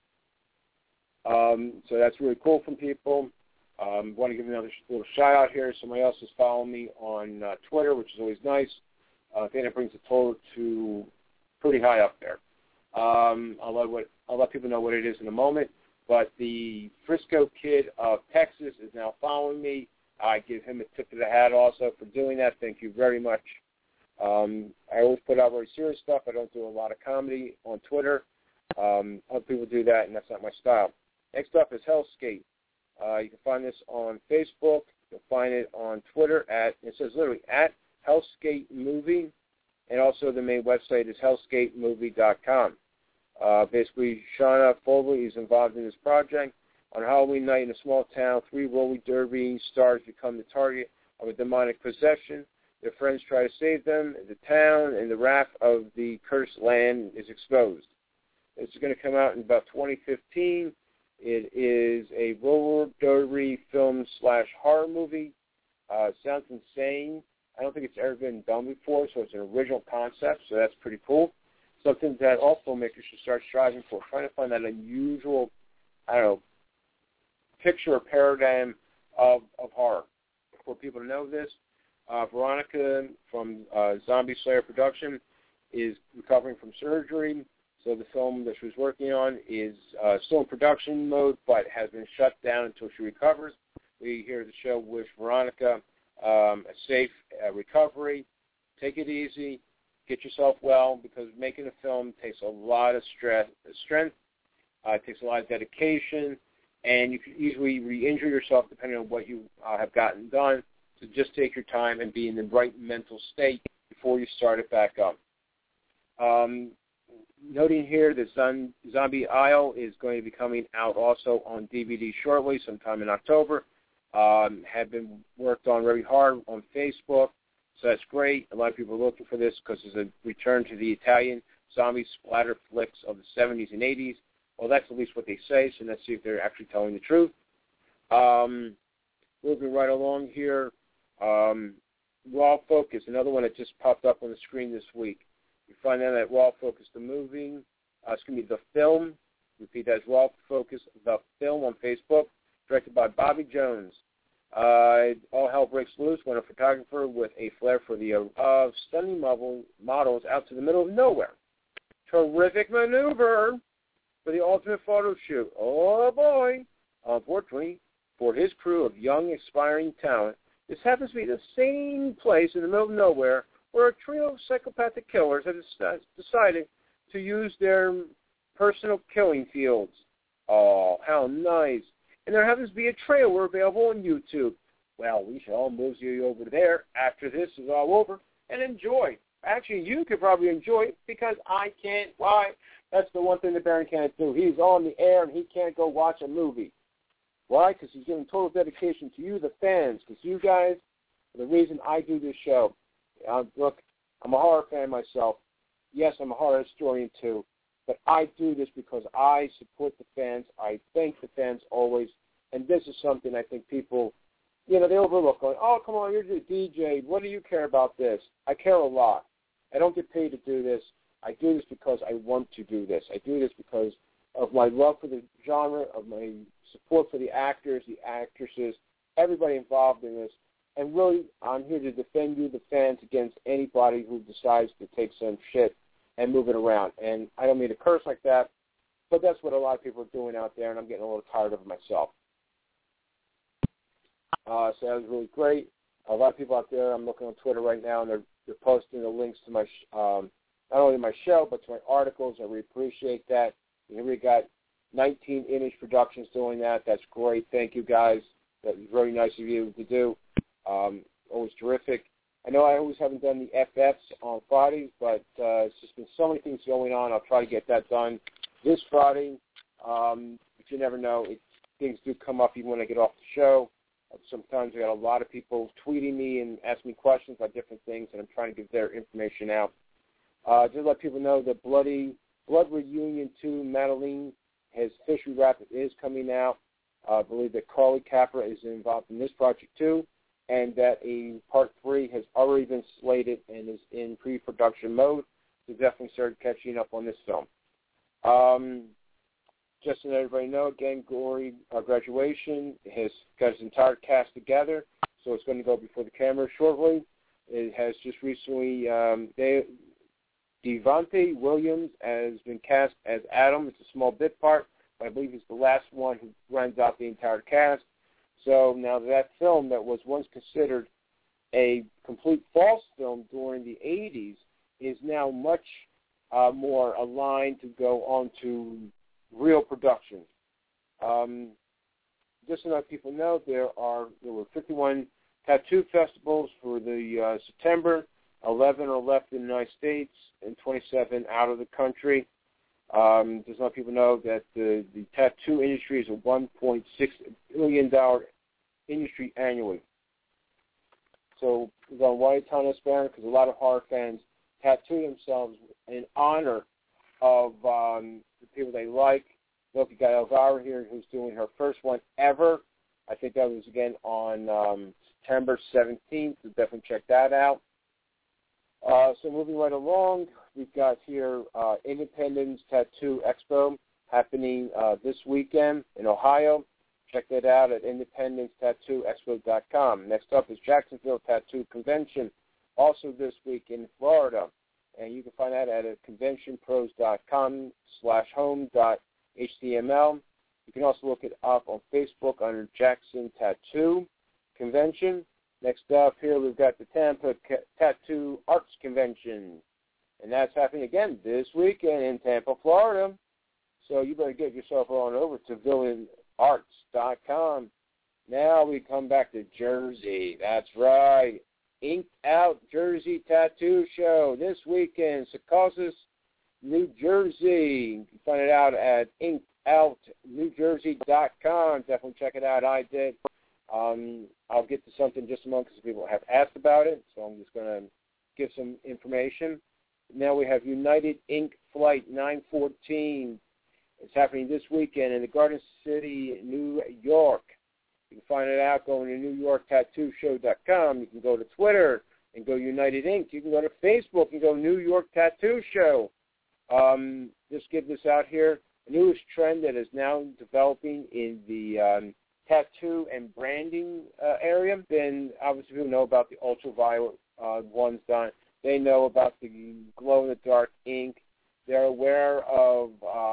[SPEAKER 2] So that's really cool from people. I want to give another little shout-out here. Somebody else is following me on Twitter, which is always nice. I think that brings the total to pretty high up there. I'll let people know what it is in a moment. But the Frisco Kid of Texas is now following me. I give him a tip of the hat also for doing that. Thank you very much. I always put out very serious stuff. I don't do a lot of comedy on Twitter. Other people do that, and that's not my style. Next up is Hellskate. You can find this on Facebook. You'll find it on Twitter it says literally at Hellskate Movie, and also the main website is hellskatemovie.com. Basically, Shauna Foley is involved in this project. On Halloween night in a small town, 3 roller derby stars become the target of a demonic possession. Their friends try to save them. The town and the wrath of the cursed land is exposed. This is going to come out in about 2015. It is a roller derby film / horror movie. Sounds insane. I don't think it's ever been done before, so it's an original concept, so that's pretty cool. Something that all filmmakers should start striving for, trying to find that unusual, picture or paradigm of horror. For people to know this, Veronica from Zombie Slayer Production is recovering from surgery, so the film that she was working on is still in production mode, but has been shut down until she recovers. We here at the show wish Veronica a safe recovery. Take it easy. Get yourself well, because making a film takes a lot of strength. It takes a lot of dedication, and you can easily re-injure yourself depending on what you have gotten done. So just take your time and be in the right mental state before you start it back up. Noting here that Zombie Isle is going to be coming out also on DVD shortly, sometime in October. Have been worked on very hard on Facebook. So that's great. A lot of people are looking for this because it's a return to the Italian zombie splatter flicks of the 70s and 80s. Well, that's at least what they say, so let's see if they're actually telling the truth. Moving right along here, Raw Focus, another one that just popped up on the screen this week. You find that at Raw Focus, the film. Repeat that, Raw Focus, the film on Facebook, directed by Bobby Jones. All hell breaks loose when a photographer with a flair for the stunning models out to the middle of nowhere. Terrific maneuver for the ultimate photo shoot. Oh, boy. Unfortunately, for his crew of young, aspiring talent, this happens to be the same place in the middle of nowhere where a trio of psychopathic killers have decided to use their personal killing fields. Oh, how nice. And there happens to be a trailer available on YouTube. Well, we shall all move you over there after this is all over and enjoy. Actually, you could probably enjoy it because I can't. Why? That's the one thing that Baron can't do. He's on the air and he can't go watch a movie. Why? Because he's giving total dedication to you, the fans, because you guys are the reason I do this show. Look, I'm a horror fan myself. Yes, I'm a horror historian too. But I do this because I support the fans. I thank the fans always. And this is something I think people, they overlook. Going, oh, come on, you're the DJ. What do you care about this? I care a lot. I don't get paid to do this. I do this because I want to do this. I do this because of my love for the genre, of my support for the actors, the actresses, everybody involved in this. And really, I'm here to defend you, the fans, against anybody who decides to take some shit and move it around. And I don't mean to curse like that, but that's what a lot of people are doing out there, and I'm getting a little tired of it myself. So that was really great. A lot of people out there, I'm looking on Twitter right now, and they're posting the links to my, not only my show, but to my articles. I really appreciate that. Here we got 19 Image Productions doing that. That's great. Thank you, guys. That was very nice of you to do. Always terrific. I know I always haven't done the FFs on Fridays, but it's just been so many things going on. I'll try to get that done this Friday. But you never know. Things do come up even when I get off the show. Sometimes I got a lot of people tweeting me and asking me questions about different things, and I'm trying to give their information out. Just let people know that Blood Reunion 2, Madeline, his Fishy Rap is coming out. I believe that Carly Capra is involved in this project too, and that a part 3 has already been slated and is in pre-production mode. So definitely start catching up on this film. Just to let everybody know, again, Gory Graduation has got its entire cast together, so it's going to go before the camera shortly. It has just recently, Devontae Williams has been cast as Adam. It's a small bit part, but I believe he's the last one who runs out the entire cast. So now that film that was once considered a complete false film during the 80s is now much more aligned to go on to real production. Just to let people know, there were 51 tattoo festivals for the September. 11 are left in the United States and 27 out of the country. Just to let people know that the tattoo industry is a $1.6 billion industry annually. So we're going right on this, Baron, because a lot of horror fans tattoo themselves in honor of the people they like. Look, you got Elvira here, who's doing her first one ever. I think that was, again, on September 17th, so definitely check that out. So moving right along, we've got here Independence Tattoo Expo happening this weekend in Ohio. Check that out at independencetattooexpo.com. Next up is Jacksonville Tattoo Convention, also this week in Florida. And you can find that at conventionpros.com/home.html. You can also look it up on Facebook under Jackson Tattoo Convention. Next up here, we've got the Tampa Tattoo Arts Convention. And that's happening again this weekend in Tampa, Florida. So you better get yourself on over to villainarts.com. Now we come back to Jersey. That's right. Inked Out Jersey Tattoo Show this weekend, Secaucus, New Jersey. You can find it out at inkedoutnewjersey.com. Definitely check it out. I did. I'll get to something in just a moment because people have asked about it, so I'm just going to give some information. Now we have United Ink Flight 914. It's happening this weekend in the Garden City, New York. You can find it out going to NewYorkTattooShow.com. You can go to Twitter and go United Ink. You can go to Facebook and go New York Tattoo Show. Just give this out here. The newest trend that is now developing in the tattoo and branding area. Then obviously people know about the ultraviolet ones done. They know about the glow-in-the-dark ink. They're aware of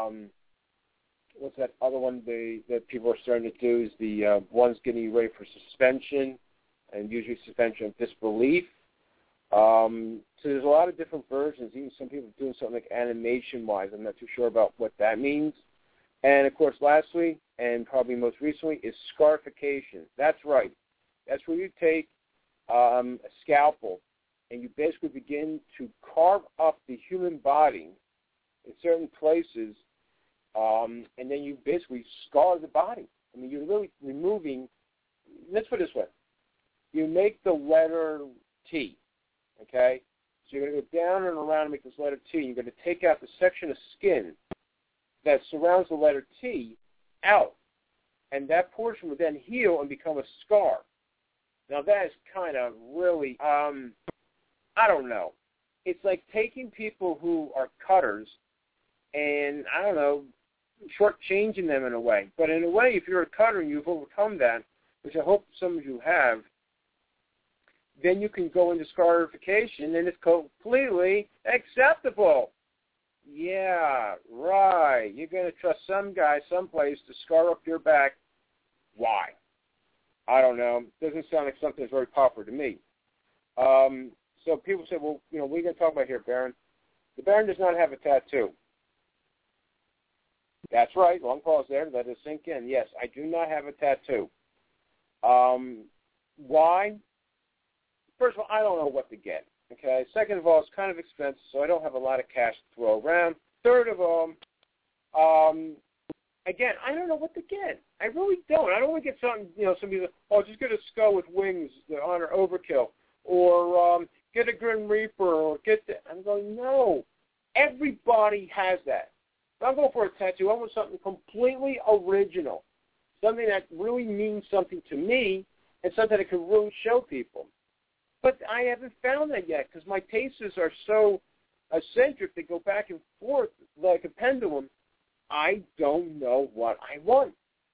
[SPEAKER 2] what's that other one that people are starting to do is the ones getting ready for suspension, and usually suspension of disbelief. So there's a lot of different versions. Even some people are doing something like animation-wise. I'm not too sure about what that means. And, of course, lastly, and probably most recently, is scarification. That's right. That's where you take a scalpel and you basically begin to carve up the human body in certain places, and then you basically scar the body. I mean, you're really removing, let's put it this way. You make the letter T, okay? So you're going to go down and around and make this letter T. You're going to take out the section of skin that surrounds the letter T out, and that portion would then heal and become a scar. Now that is kind of really, I don't know. It's like taking people who are cutters and, I don't know, shortchanging them in a way. But in a way, if you're a cutter and you've overcome that, which I hope some of you have, then you can go into scarification, and it's completely acceptable. Yeah, right. You're going to trust some guy someplace to scar up your back. Why? I don't know. Doesn't sound like something that's very popular to me. So people say, well, what are you going to talk about here, Baron? The Baron does not have a tattoo. That's right. Long pause there. Let it sink in. Yes, I do not have a tattoo. Why? First of all, I don't know what to get. Okay. Second of all, it's kind of expensive, so I don't have a lot of cash to throw around. Third of all, again, I don't know what to get. I really don't. I don't want to get something, somebody says, oh, just get a skull with wings to honor overkill, or get a Grim Reaper, or get the, I'm going, no. Everybody has that. If I'm going for a tattoo, I want something completely original. something that really means something to me, and something that can really show people. But I haven't found that yet because my tastes are so eccentric. They go back and forth like a pendulum. I don't know what I want.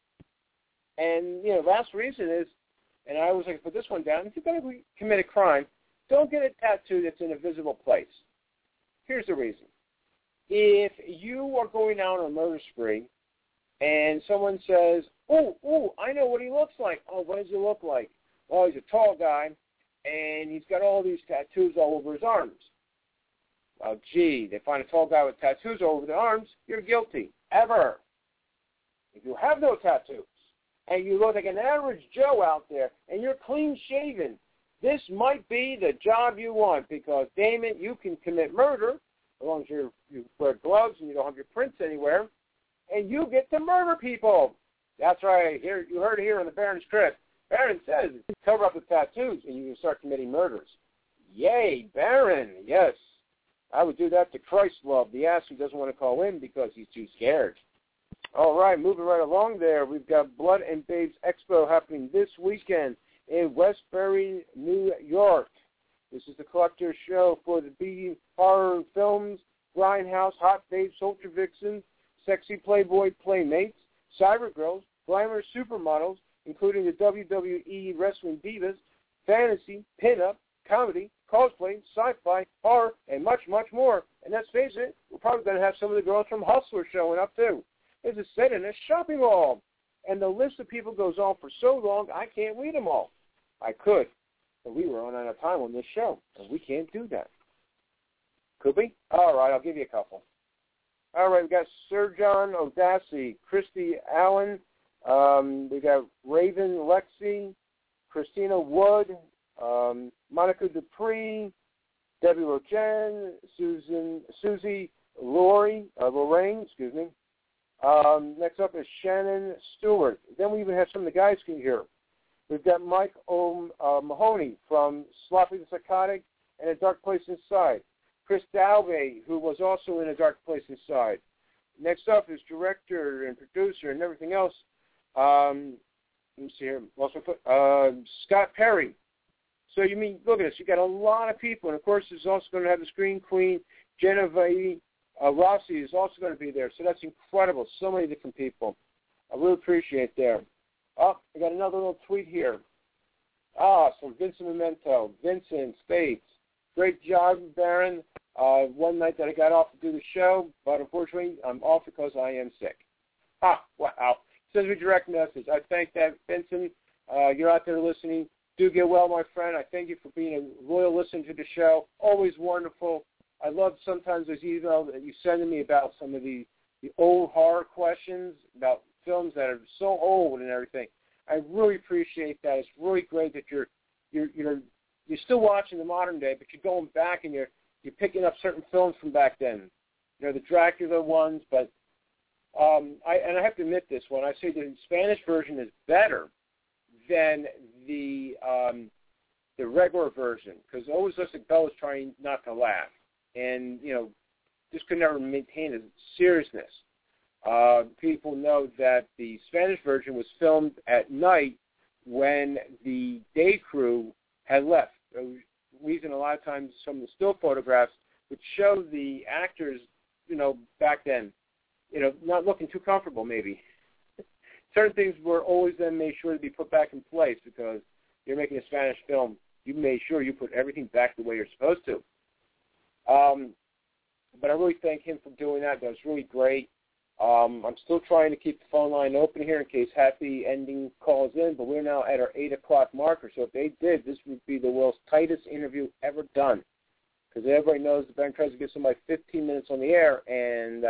[SPEAKER 2] And, last reason is, and I always like to put this one down, if you're going to commit a crime, don't get a tattoo that's in a visible place. Here's the reason. If you are going out on a murder spree and someone says, oh, I know what he looks like. Oh, what does he look like? Well, he's a tall guy, and he's got all these tattoos all over his arms. Well, gee, they find a tall guy with tattoos all over their arms, you're guilty. Ever. If you have no tattoos, and you look like an average Joe out there, and you're clean-shaven, this might be the job you want because, damn it, you can commit murder as long as you wear gloves and you don't have your prints anywhere, and you get to murder people. That's right. Here, you heard it here on the Baron's Crib. Baron says, cover up the tattoos, and you can start committing murders. Yay, Baron, yes. I would do that to Christlove, the ass who doesn't want to call in because he's too scared. All right, moving right along there, we've got Blood and Babes Expo happening this weekend in Westbury, New York. This is the collector show for the B horror films, Grindhouse, Hot Babes, Soldier Vixens, Sexy Playboy Playmates, Cyber Girls, Glamorous Supermodels, including the WWE Wrestling Divas, fantasy, pinup, comedy, cosplay, sci-fi, horror, and much, much more. And let's face it, we're probably going to have some of the girls from Hustler showing up too. It's a set in a shopping mall. And the list of people goes on for so long, I can't read them all. I could, but we were on out of time on this show, and we can't do that. Could we? All right, I'll give you a couple. All right, we got Sir John O'Dassi, Christy Allen, we got Raven Lexi, Christina Wood, Monica Dupree, Debbie Rochen, Susie Lorraine, next up is Shannon Stewart. Then we even have some of the guys here. We've got Mike Mahoney from Sloppy the Psychotic and A Dark Place Inside. Chris Dalvey, who was also in A Dark Place Inside. Next up is director and producer and everything else. Let me see here. Scott Perry. So look at this. You got a lot of people, and of course, there's also going to have the Screen Queen, Genevieve Rossi is also going to be there. So that's incredible. So many different people. I really appreciate there. Oh, I got another little tweet here. From Vincent Memento. Vincent states, great job, Baron. One night that I got off to do the show, but unfortunately, I'm off because I am sick. Wow. Sends me a direct message. I thank that, Vincent. You're out there listening. Do get well, my friend. I thank you for being a loyal listener to the show. Always wonderful. I love sometimes those emails that you send to me about some of the old horror questions about films that are so old and everything. I really appreciate that. It's really great that you're still watching the modern day, but you're going back and you're picking up certain films from back then. The Dracula ones, but I have to admit this one. I say the Spanish version is better than the regular version because it always looks like Bella's trying not to laugh, and just could never maintain a seriousness. People know that the Spanish version was filmed at night when the day crew had left. The reason a lot of times some of the still photographs would show the actors, back then, not looking too comfortable maybe. Certain things were always then made sure to be put back in place because you're making a Spanish film. You made sure you put everything back the way you're supposed to. But I really thank him for doing that. That was really great. I'm still trying to keep the phone line open here in case Happy Ending calls in, but we're now at our 8 o'clock marker. So if they did, this would be the world's tightest interview ever done because everybody knows the band tries to get somebody 15 minutes on the air, and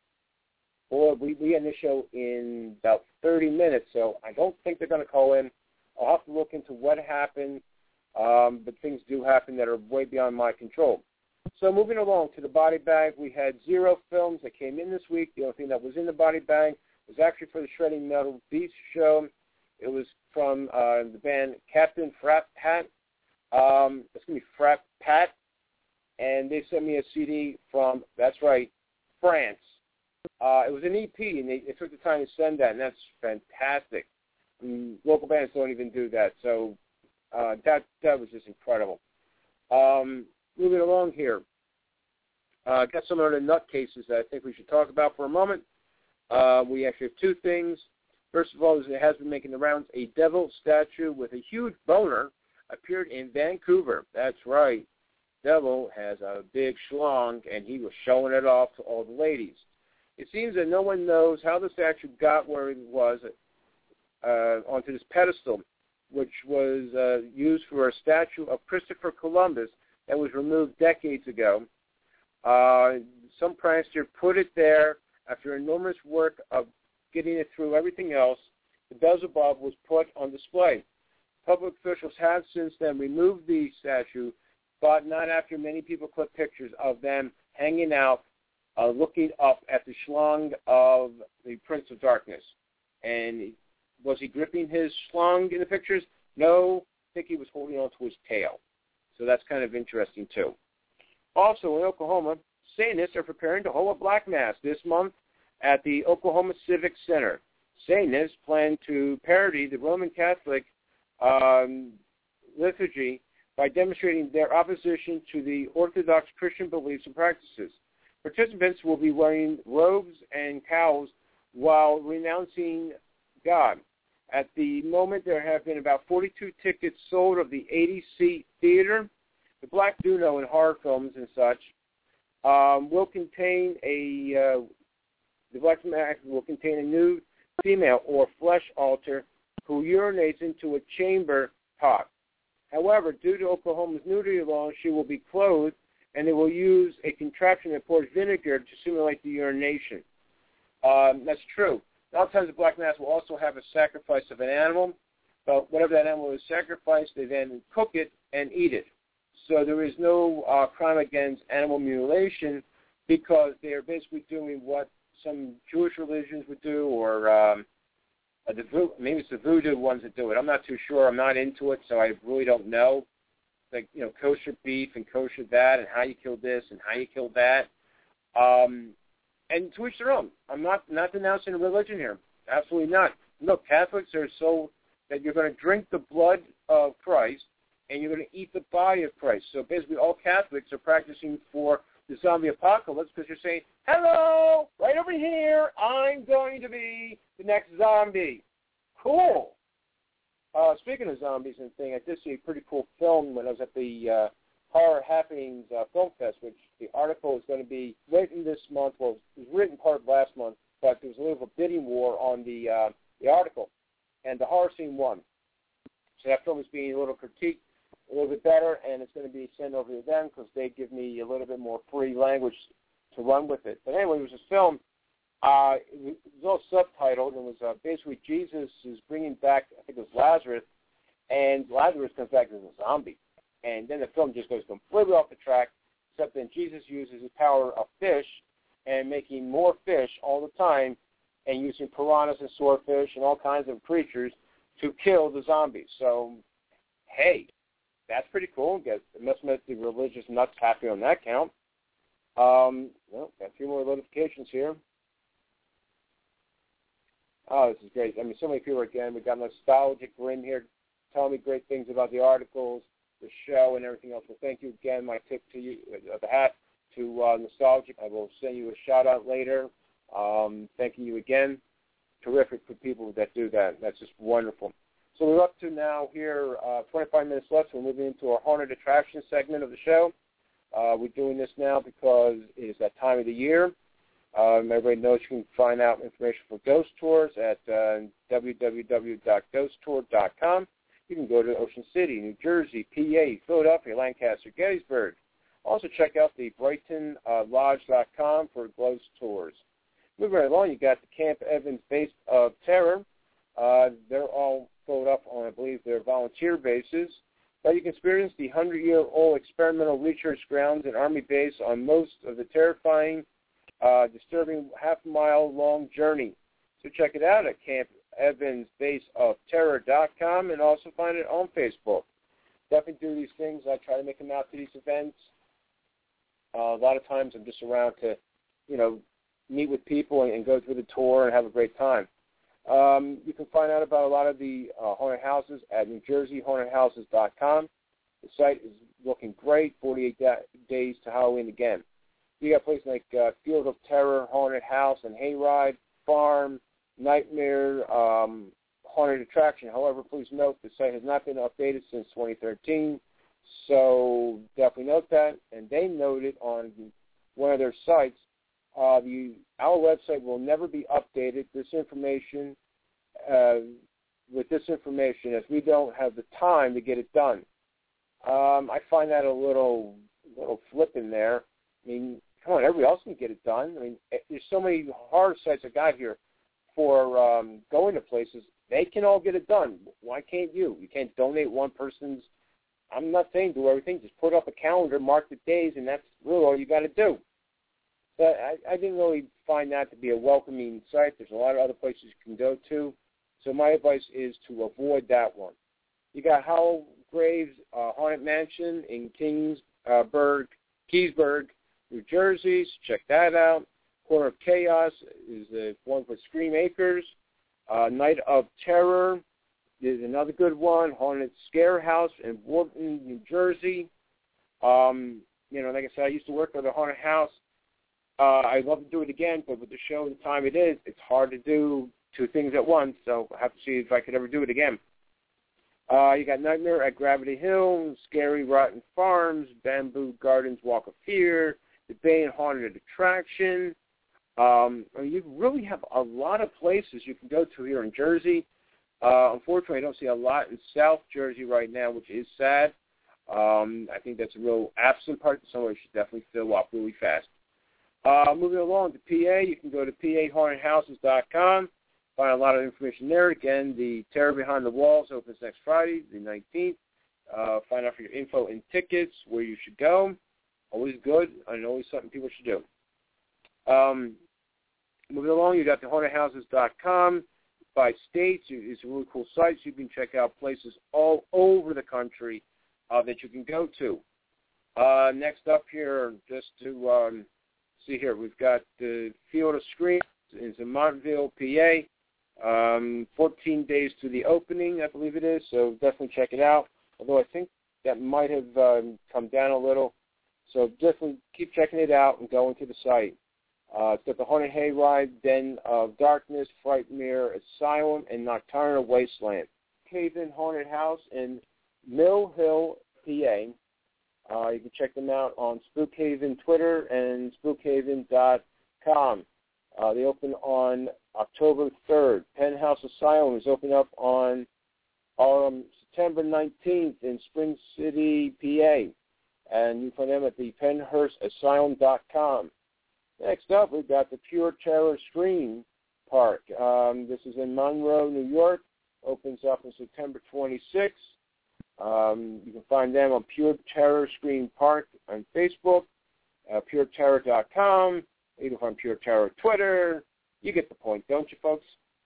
[SPEAKER 2] we end the show in about 30 minutes, so I don't think they're going to call in. I'll have to look into what happened, but things do happen that are way beyond my control. So moving along to the body bag, we had 0 films that came in this week. The only thing that was in the body bag was actually for the Shredding Metal Beast show. It was from the band Captain Frap Pat. It's going to be Frap Pat, and they sent me a CD from, that's right, France. It was an EP, and they took the time to send that, and that's fantastic. Local bands don't even do that, so that was just incredible. Moving along here, got some other nutcases that I think we should talk about for a moment. We actually have two things. First of all, it has been making the rounds. A devil statue with a huge boner appeared in Vancouver. That's right. Devil has a big schlong, and he was showing it off to all the ladies. It seems that no one knows how the statue got where it was onto this pedestal, which was used for a statue of Christopher Columbus that was removed decades ago. Some prankster put it there after enormous work of getting it through everything else. The Beelzebub was put on display. Public officials have since then removed the statue, but not after many people clicked pictures of them hanging out, looking up at the schlong of the Prince of Darkness. And was he gripping his schlong in the pictures? No, I think he was holding on to his tail. So that's kind of interesting, too. Also, in Oklahoma, Satanists are preparing to hold a black mass this month at the Oklahoma Civic Center. Satanists plan to parody the Roman Catholic liturgy by demonstrating their opposition to the Orthodox Christian beliefs and practices. Participants will be wearing robes and cowls while renouncing God. At the moment, there have been about 42 tickets sold of the 80-seat theater. The Black Duno in horror films and such will contain the Black Mass will contain a nude female or flesh altar who urinates into a chamber pot. However, due to Oklahoma's nudity law, she will be clothed, and they will use a contraption that pours vinegar to simulate the urination. That's true. A lot of times the Black Mass will also have a sacrifice of an animal, but whatever that animal is sacrificed, they then cook it and eat it. So there is no crime against animal mutilation because they are basically doing what some Jewish religions would do, or maybe it's the voodoo ones that do it. I'm not too sure. I'm not into it, so I really don't know. Like, kosher beef and kosher that, and how you kill this and how you kill that. And to each their own. I'm not denouncing a religion here. Absolutely not. No, Catholics are so that you're going to drink the blood of Christ and you're going to eat the body of Christ. So basically all Catholics are practicing for the zombie apocalypse because you're saying, hello, right over here, I'm going to be the next zombie. Cool. Speaking of zombies and thing, I did see a pretty cool film when I was at the Horror Happenings Film Fest, which the article is going to be written this month. Well, it was written part of last month, but there was a little of a bidding war on the article, and the horror scene won. So that film is being a little critiqued a little bit better, and it's going to be sent over to them because they give me a little bit more free language to run with it. But anyway, it was a film. It was all subtitled, and it was basically Jesus is bringing back, I think it was Lazarus, and Lazarus comes back as a zombie. And then the film just goes completely off the track, except then Jesus uses his power of fish and making more fish all the time and using piranhas and swordfish and all kinds of creatures to kill the zombies. So, hey, that's pretty cool. It must make the religious nuts happy on that count. Well, got a few more notifications here. Oh, this is great. I mean, so many people again. We got Nostalgic Grin here telling me great things about the articles, the show, and everything else. Well, thank you again. My tip to you, the hat to Nostalgic. I will send you a shout-out later. Thanking you again. Terrific for people that do that. That's just wonderful. So we're up to now here 25 minutes left. So we're moving into our haunted attraction segment of the show. We're doing this now because it is that time of the year. Everybody knows you can find out information for ghost tours at www.ghosttour.com. You can go to Ocean City, New Jersey, PA, Philadelphia, Lancaster, Gettysburg. Also check out the BrightonLodge.com for ghost tours. Moving right along, you got the Camp Evans Base of Terror. They're all filled up on, I believe, their volunteer bases. But you can experience the 100-year-old experimental research grounds and Army base on most of the terrifying, disturbing half-mile-long journey. So check it out at CampEvansBaseOfTerror.com and also find it on Facebook. Definitely do these things. I try to make them out to these events. A lot of times I'm just around to, meet with people and go through the tour and have a great time. You can find out about a lot of the haunted houses at NewJerseyHauntedHouses.com. The site is looking great, 48 days to Halloween again. You got places like Field of Terror, Haunted House, and Hayride, Farm, Nightmare, Haunted Attraction. However, please note the site has not been updated since 2013, so definitely note that. And they noted on one of their sites, our website will never be updated. This information, as we don't have the time to get it done. I find that a little flipping there. I mean, come on, everybody else can get it done. I mean, there's so many horror sites I got here for going to places. They can all get it done. Why can't you? You can't donate one person's. I'm not saying do everything. Just put up a calendar, mark the days, and that's really all you got to do. But I didn't really find that to be a welcoming site. There's a lot of other places you can go to. So my advice is to avoid that one. You got Howell Graves Haunted Mansion in Keysburg, New Jersey. So check that out. Corner of Chaos is the one for Scream Acres. Night of Terror is another good one. Haunted Scare House in Wharton, New Jersey. Like I said, I used to work at a haunted house. I'd love to do it again, but with the show and the time it is, it's hard to do two things at once, so I have to see if I could ever do it again. You got Nightmare at Gravity Hill, Scary Rotten Farms, Bamboo Gardens Walk of Fear, the Bay and Haunted Attraction. You really have a lot of places you can go to here in Jersey. Unfortunately, I don't see a lot in South Jersey right now, which is sad. I think that's a real absent part that somebody should definitely fill up really fast. Moving along to PA, you can go to PAHauntedHouses.com. Find a lot of information there. Again, the Terror Behind the Walls opens next Friday, the 19th. Find out for your info and tickets, where you should go. Always good, and always something people should do. Moving along, you got the HauntedHouses.com. By states, it's a really cool site. So you can check out places all over the country that you can go to. Next up here, just to see here, we've got the Field of Scream in Montville, PA. 14 days to the opening, I believe it is, so definitely check it out. Although I think that might have come down a little. So definitely keep checking it out and going to the site. It's got the Haunted Hayride, Den of Darkness, Frightmare Asylum, and Nocturnal Wasteland. Haven Haunted House in Mill Hill, PA. You can check them out on Spookhaven Twitter and spookhaven.com. They open on October 3rd. Penthouse Asylum is opening up on September 19th in Spring City, PA. And you can find them at the penhurstasylum.com. Next up, we've got the Pure Terror Scream Park. This is in Monroe, New York. Opens up on September 26th. You can find them on Pure Terror Scream Park on Facebook, pureterror.com. You can find Pure Terror Twitter. You get the point, don't you, folks?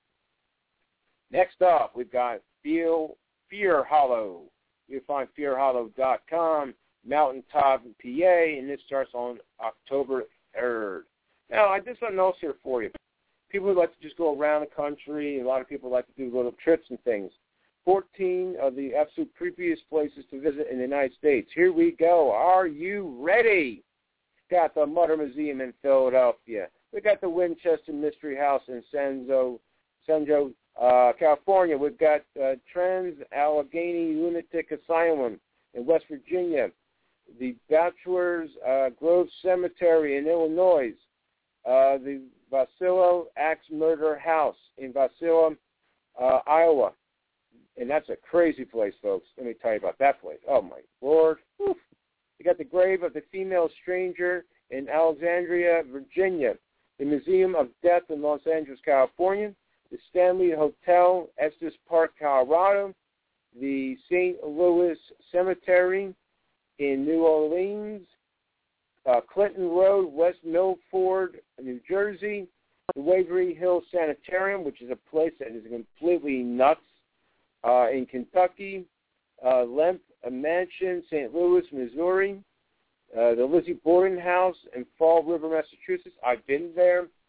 [SPEAKER 2] Next up, we've got Fear Hollow. You can find fearhollow.com, Mountaintop, PA, and this starts on October 3rd. Now, I did something else here for you. People who like to just go around the country, a lot of people like to do little trips and things. 14 of the absolute creepiest places to visit in the United States. Here we go. Are you ready? Got the Mutter Museum in Philadelphia. We got the Winchester Mystery House in San Jose, California. We've got Trans-Allegheny Lunatic Asylum in West Virginia. The Bachelor's Grove Cemetery in Illinois. The Vasilo Axe Murder House in Vasilo, Iowa. And that's a crazy place, folks. Let me tell you about that place. Oh, my Lord. Whew. You got the Grave of the Female Stranger in Alexandria, Virginia. The Museum of Death in Los Angeles, California. The Stanley Hotel, Estes Park, Colorado. The St. Louis Cemetery in New Orleans. Clinton Road, West Milford, New Jersey. The Waverly Hill Sanitarium, which is a place that is completely nuts. In Kentucky, Lemp Mansion, St. Louis, Missouri, the Lizzie Borden House in Fall River, Massachusetts. I've been there.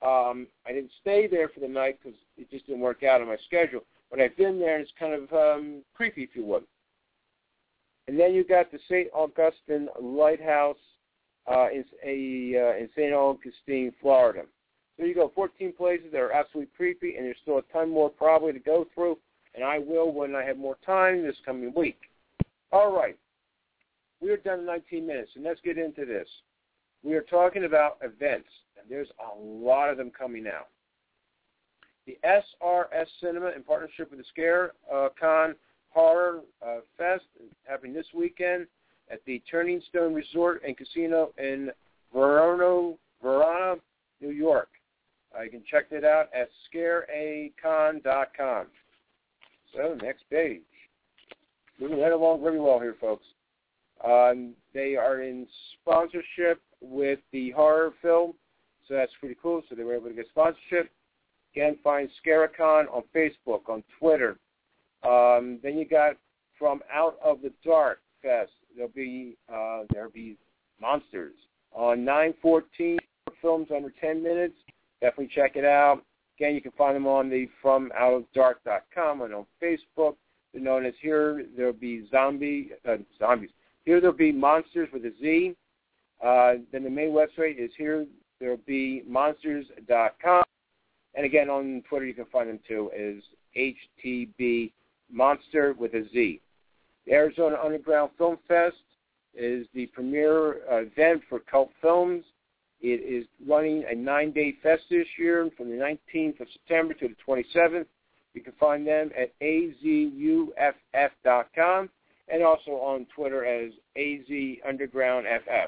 [SPEAKER 2] I didn't stay there for the night because it just didn't work out on my schedule. But I've been there, and it's kind of creepy, if you would. And then you got the St. Augustine Lighthouse in St. Augustine, Florida. So you go 14 places that are absolutely creepy, and there's still a ton more probably to go through, and I will when I have more time this coming week. All right. We are done in 19 minutes, and let's get into this. We are talking about events, and there's a lot of them coming out. The SRS Cinema, in partnership with the Scare Con Horror Fest, is happening this weekend at the Turning Stone Resort and Casino in Verona, New York. You can check that out at scareacon.com. So, next page. Moving right along very well here, folks. They are in sponsorship with the horror film, so that's pretty cool. So they were able to get sponsorship. Again, find Scarecon on Facebook, on Twitter. Then you got from Out of the Dark Fest. There'll be monsters on 9/14 films under 10 minutes. Definitely check it out. Again, you can find them on the FromOutOfTheDark.com and on Facebook. They're known as Here There'll Be Zombies. Here There'll Be Monsters with a Z. Then the main website is HereThere'llBeMonsters.com. And again, on Twitter you can find them too as HTB Monster with a Z. The Arizona Underground Film Fest is the premier event for cult films. It is running a 9-day fest this year from the 19th of September to the 27th. You can find them at azuff.com and also on Twitter as AZUndergroundFF.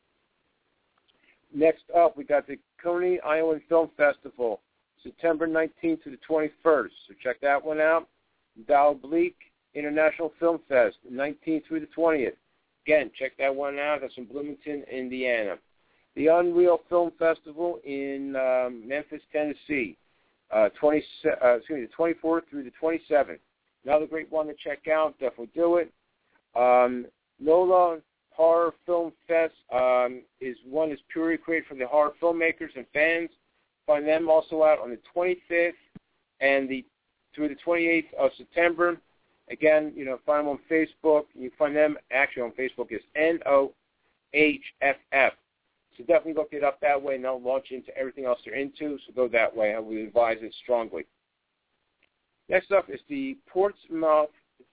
[SPEAKER 2] Next up, we got the Coney Island Film Festival, September 19th to the 21st. So check that one out. Dalblique International Film Fest, 19th through the 20th. Again, check that one out. That's in Bloomington, Indiana. The Unreal Film Festival in Memphis, Tennessee, the 24th through the 27th. Another great one to check out. Definitely do it. NOLA Horror Film Fest is one that's purely created for the horror filmmakers and fans. Find them also out on the 25th and through the 28th of September. Again, find them on Facebook. You find them actually on Facebook as NOHFF. So definitely look it up that way, and they'll launch into everything else they're into. So go that way. I would advise it strongly. Next up is the Portsmouth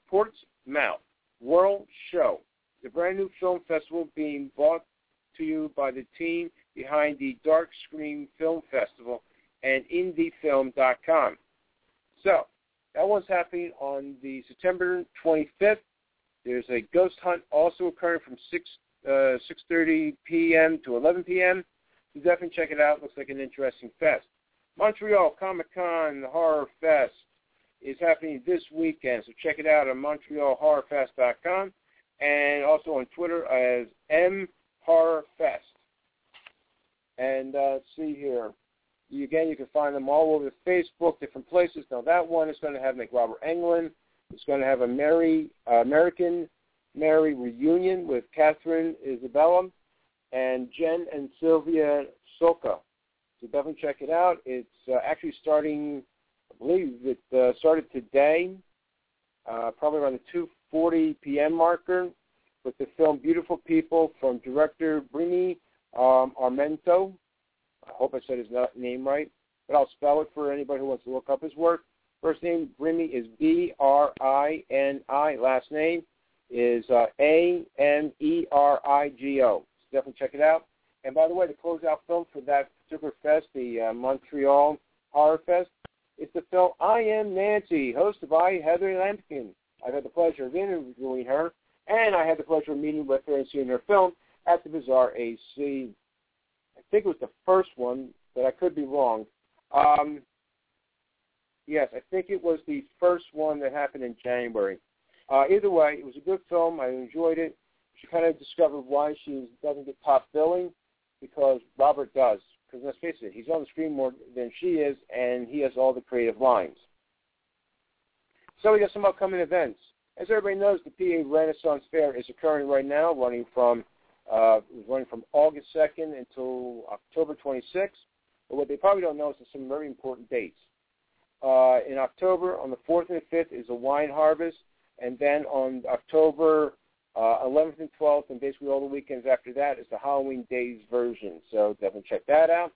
[SPEAKER 2] World Show, the brand new film festival being brought to you by the team behind the Dark Scream Film Festival and IndieFilm.com. So that one's happening on the September 25th. There's a ghost hunt also occurring from 6:30 p.m. to 11 p.m. So definitely check it out. Looks like an interesting fest. Montreal Comic-Con Horror Fest is happening this weekend. So check it out on MontrealHorrorFest.com and also on Twitter as MHorrorFest. And let's see here. You can find them all over Facebook, different places. Now that one is going to have Robert Englund. It's going to have American Mary reunion with Catherine Isabella and Jen and Sylvia Soka. So definitely check it out. It's actually starting, I believe it started today, probably around the 2:40 p.m. marker, with the film Beautiful People from director Brini Armento. I hope I said his name right, but I'll spell it for anybody who wants to look up his work. First name, Brini, is B-R-I-N-I. Last name is A-M-E-R-I-G-O. So definitely check it out. And by the way, the closeout film for that particular fest, the Montreal Horror Fest, is the film I Am Nancy, hosted by Heather Lampkin. I've had the pleasure of interviewing her, and I had the pleasure of meeting with her and seeing her film at the Bazaar AC. I think it was the first one, but I could be wrong. Yes, I think it was the first one that happened in January. Either way, it was a good film. I enjoyed it. She kind of discovered why she doesn't get top billing, because Robert does. Because let's face it, he's on the screen more than she is, and he has all the creative lines. So we got some upcoming events. As everybody knows, the PA Renaissance Fair is occurring right now, running from August 2nd until October 26th. But what they probably don't know is some very important dates. In October, on the 4th and the 5th, is a wine harvest. And then on October 11th and 12th, and basically all the weekends after that, is the Halloween Days version. So definitely check that out.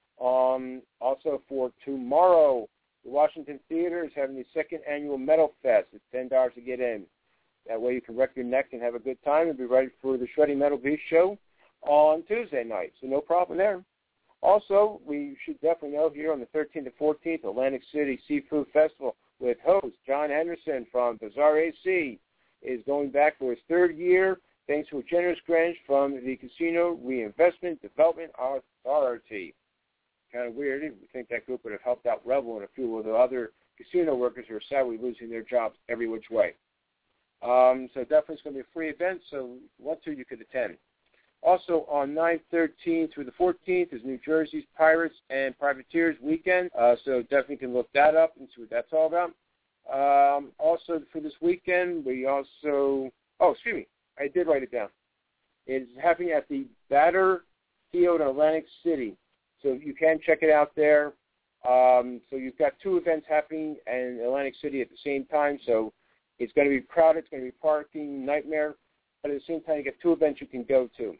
[SPEAKER 2] Also for tomorrow, the Washington Theater is having the second annual Metal Fest. It's $10 to get in. That way you can wreck your neck and have a good time and be ready for the Shredding Metal Beast show on Tuesday night. So no problem there. Also, we should definitely know here on the 13th and 14th, Atlantic City Seafood Festival with host John Henderson from Bizarre AC is going back for his third year thanks to a generous grant from the Casino Reinvestment Development Authority. Kind of weird. We think that group would have helped out Rebel and a few of the other casino workers who are sadly losing their jobs every which way. So definitely it's going to be a free event, so if you want to, you could attend. Also on 9/13 through the 14th is New Jersey's Pirates and Privateers Weekend, so definitely can look that up and see what that's all about. Also for this weekend, we also, I did write it down. It's happening at the Batter Field in Atlantic City, so you can check it out there. So you've got two events happening in Atlantic City at the same time, so it's going to be crowded, it's going to be parking, nightmare, but at the same time you get two events you can go to.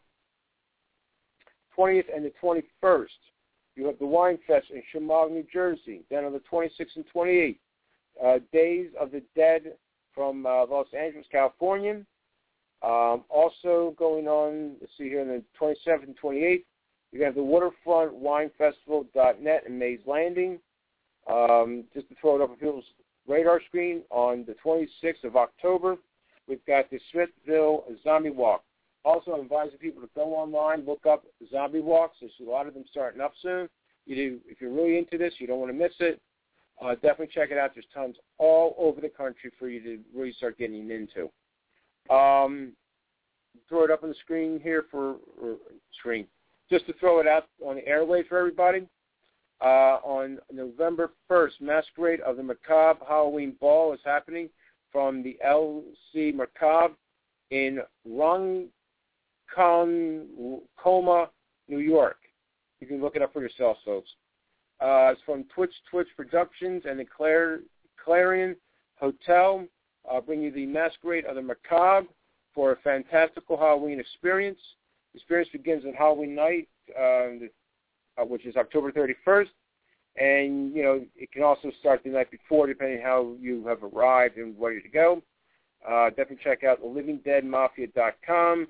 [SPEAKER 2] 20th and the 21st, you have the Wine Fest in Chemung, New Jersey. Then on the 26th and 28th, Days of the Dead from Los Angeles, California. Also going on, let's see here, on the 27th and 28th, you have the Waterfront Wine Festival.net in Mays Landing. Just to throw it up on people's radar screen, on the 26th of October, we've got the Smithville Zombie Walk. Also, I'm advising people to go online, look up zombie walks. There's a lot of them starting up soon. If you're really into this, you don't want to miss it. Definitely check it out. There's tons all over the country for you to really start getting into. Throw it up on the screen here just to throw it out on the airwaves for everybody. On November 1st, Masquerade of the Macabre Halloween Ball is happening from the LC Macabre in Ronkonkoma, New York. You can look it up for yourselves, folks. It's from Twitch Productions and the Clarion Hotel. Bring you the Masquerade of the Macabre for a fantastical Halloween experience. The experience begins on Halloween night, which is October 31st. And, it can also start the night before, depending how you have arrived and ready to go. Definitely check out thelivingdeadmafia.com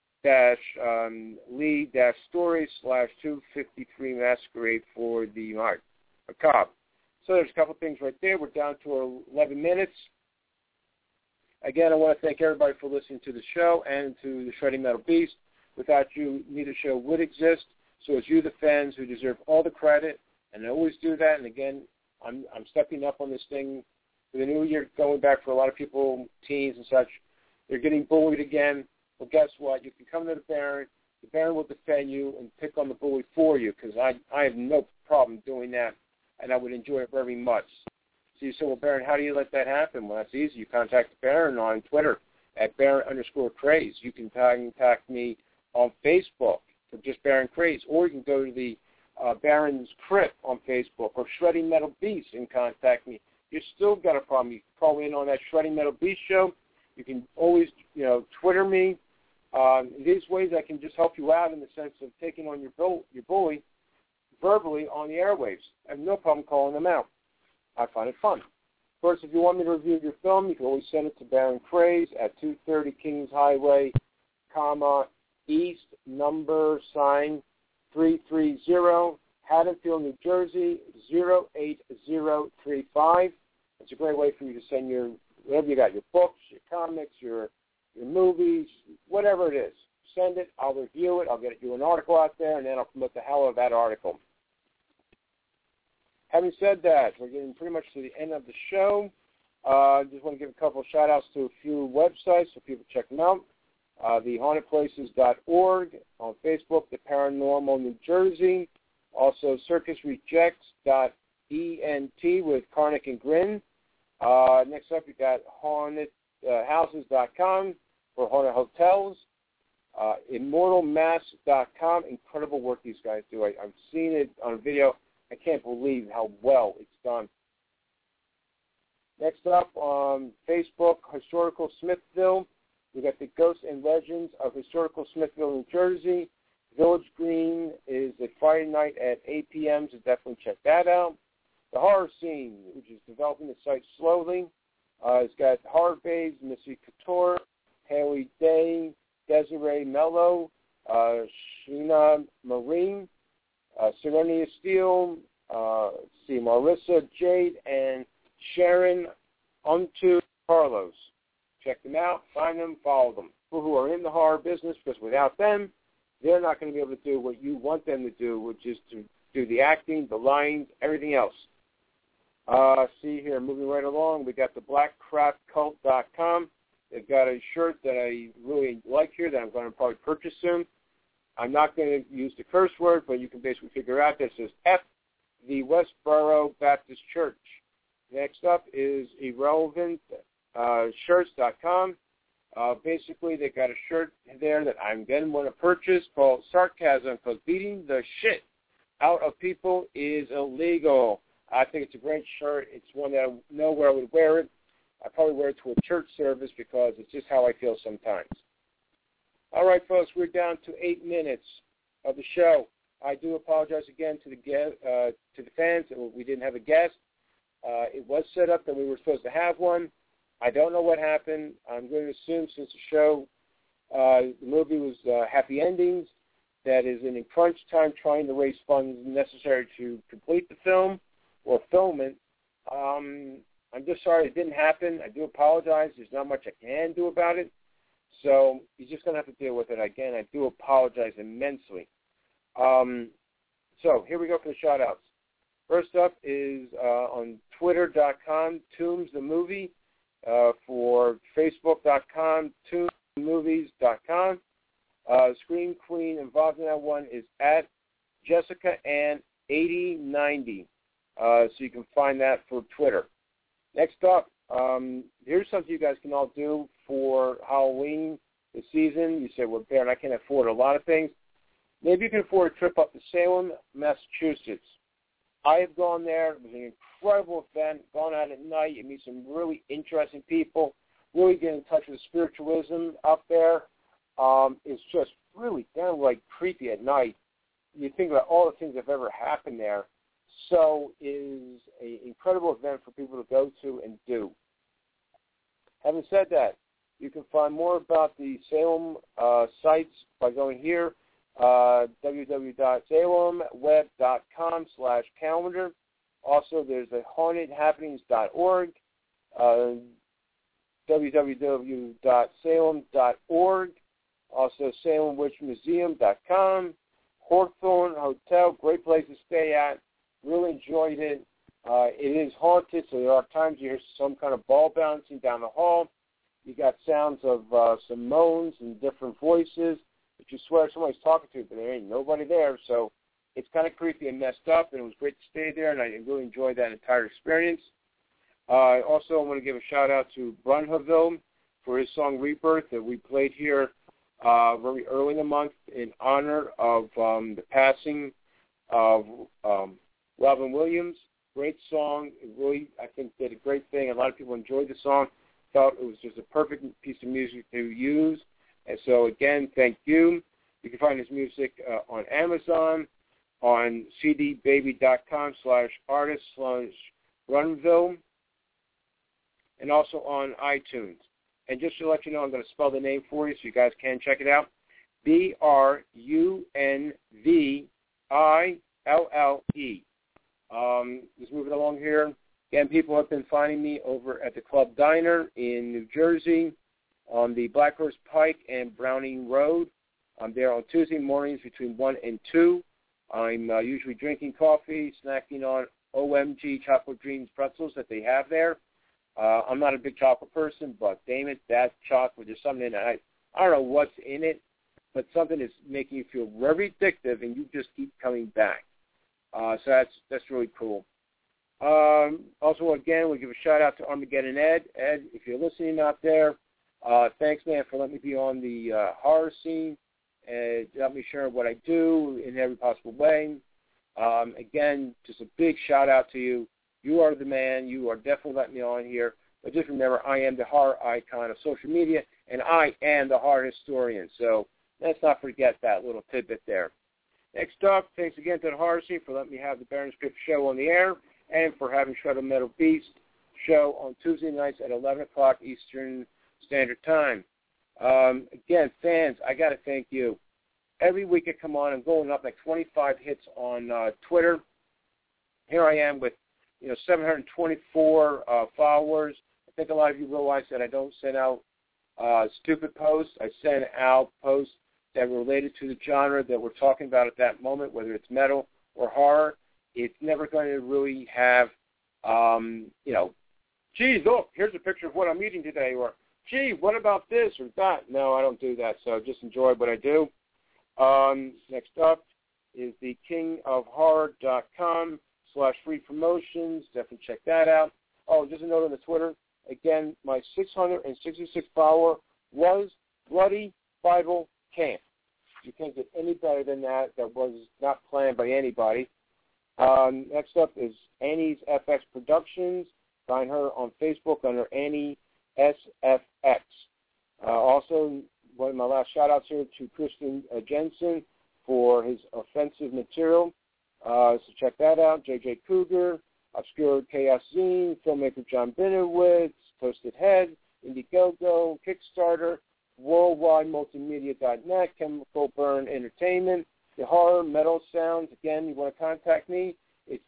[SPEAKER 2] /Lee-stories/253 Masquerade for the Macabre. So there's a couple things right there. We're down to 11 minutes. Again, I want to thank everybody for listening to the show and to the Shredding Metal Beast. Without you, neither show would exist. So it's you, the fans, who deserve all the credit, and I always do that. And again, I'm stepping up on this thing for the new year, going back for a lot of people, teens and such. They're getting bullied again. Well, guess what? You can come to the Baron. The Baron will defend you and pick on the bully for you, because I have no problem doing that, and I would enjoy it very much. So you say, well, Baron, how do you let that happen? Well, that's easy. You contact the Baron on Twitter at Baron_Craze. You can contact me on Facebook for just Baron Craze, or you can go to the Baron's Crypt on Facebook or Shredding Metal Beast and contact me. You still got a problem. You can call in on that Shredding Metal Beast show. You can always, Twitter me. These ways I can just help you out in the sense of taking on your bully verbally on the airwaves. I have no problem calling them out. I find it fun. Of course, if you want me to review your film, you can always send it to Baron Craze at 230 Kings Highway, East, number sign 330, Haddonfield, New Jersey, 08035. It's a great way for you to send whatever you got, your books, your comics, your movies, whatever it is. Send it. I'll review it. I'll get you an article out there, and then I'll promote the hell out of that article. Having said that, we're getting pretty much to the end of the show. I just want to give a couple of shout-outs to a few websites so people check them out. TheHauntedPlaces.org, on Facebook, The Paranormal New Jersey, also CircusRejects.ent with Karnak and Grin. Next up, you got HauntedHouses.com for haunted hotels. ImmortalMask.com. Incredible work these guys do. I've seen it on video. I can't believe how well it's done. Next up on Facebook, Historical Smithville. We got the Ghosts and Legends of Historical Smithville, New Jersey. Village Green is a Friday night at 8 p.m., so definitely check that out. The Horror Scene, which is developing the site slowly. It's got Horror Babes, Missy Couture, Haley Day, Desiree Mello, Sheena Marine, Serenity Steele, Marissa Jade, and Sharon Unto Carlos. Check them out, find them, follow them. People who are in the horror business, because without them, they're not going to be able to do what you want them to do, which is to do the acting, the lines, everything else. See here, moving right along, we got the blackcraftcult.com. They've got a shirt that I really like here that I'm going to probably purchase soon. I'm not going to use the curse word, but you can basically figure out that it says F, the Westboro Baptist Church. Next up is irrelevantshirts.com. Basically, they got a shirt there that I'm going to want to purchase called Sarcasm, because beating the shit out of people is illegal. I think it's a great shirt. It's one that I know where I would wear it. I probably wear it to a church service because it's just how I feel sometimes. All right, folks, we're down to 8 minutes of the show. I do apologize again to the fans that we didn't have a guest. It was set up that we were supposed to have one. I don't know what happened. I'm going to assume since the show, the movie was happy endings, that is in crunch time trying to raise funds necessary to complete the film or film it. I'm just sorry it didn't happen. I do apologize. There's not much I can do about it. So you're just going to have to deal with it. Again, I do apologize immensely. So here we go for the shout-outs. First up is on Twitter.com, Tombs the Movie. For Facebook.com, TombsTheMovies.com. Scream Queen involved in that one is at Jessica Ann 8090. So you can find that for Twitter. Next up, here's something you guys can all do for Halloween this season. You say, well, Baron, I can't afford a lot of things. Maybe you can afford a trip up to Salem, Massachusetts. I have gone there. It was an incredible event. Gone out at night. You meet some really interesting people. Really get in touch with spiritualism up there. It's just really downright creepy at night. You think about all the things that have ever happened there. So it is an incredible event for people to go to and do. Having said that, you can find more about the Salem sites by going here, www.salemweb.com/calendar. Also, there's a hauntedhappenings.org, www.salem.org, also salemwitchmuseum.com, Hawthorne Hotel, great place to stay at. Really enjoyed it. It is haunted, so there are times you hear some kind of ball bouncing down the hall. You got sounds of some moans and different voices that you swear somebody's talking to, but there ain't nobody there. So it's kind of creepy and messed up, and it was great to stay there, and I really enjoyed that entire experience. Also, I want to give a shout-out to Brunhaville for his song Rebirth that we played here very early in the month in honor of the passing of Robin Williams. Great song. It really, I think, did a great thing. A lot of people enjoyed the song, thought it was just a perfect piece of music to use. And so, again, thank you. You can find his music on Amazon, on cdbaby.com/artist/Brunville, and also on iTunes. And just to let you know, I'm going to spell the name for you so you guys can check it out. BRUNVILLE. Just moving along here. Again, people have been finding me over at the Club Diner in New Jersey on the Blackhurst Pike and Browning Road. I'm there on Tuesday mornings between 1 and 2. I'm usually drinking coffee, snacking on OMG Chocolate Dreams pretzels that they have there. I'm not a big chocolate person, but damn it, that chocolate, there's something in it. I don't know what's in it, but something is making you feel very addictive, and you just keep coming back. So that's really cool. Also, again, we'll give a shout-out to Armageddon Ed. Ed, if you're listening out there, thanks, man, for letting me be on the horror scene. and help me share what I do in every possible way. Again, just a big shout-out to you. You are the man. You are definitely letting me on here. But just remember, I am the horror icon of social media, and I am the horror historian. So let's not forget that little tidbit there. Next up, thanks again to the Horror Scene for letting me have the Baron Script show on the air and for having Shredder Metal Beast show on Tuesday nights at 11 o'clock Eastern Standard Time. Again, fans, I got to thank you. Every week I come on, I'm going up like 25 hits on Twitter. Here I am with 724 followers. I think a lot of you realize that I don't send out stupid posts. I send out posts that are related to the genre that we're talking about at that moment, whether it's metal or horror. It's never going to really have, gee, look, here's a picture of what I'm eating today, or, gee, what about this or that? No, I don't do that, so just enjoy what I do. Next up is the kingofhorror.com/free promotions. Definitely check that out. Oh, just a note on the Twitter. Again, my 666 follower was Bloody Bible Camp. You can't get any better than that. That was not planned by anybody. Next up is Annie's FX Productions. Find her on Facebook under Annie SFX. Also, one of my last shout-outs here to Christian Jensen for his offensive material. So check that out. JJ Cougar, Obscure Chaos Zine, filmmaker John Benowitz, Toasted Head, Indiegogo, Kickstarter, WorldwideMultimedia.net, Chemical Burn Entertainment, The Horror Metal Sounds. Again, you want to contact me, it's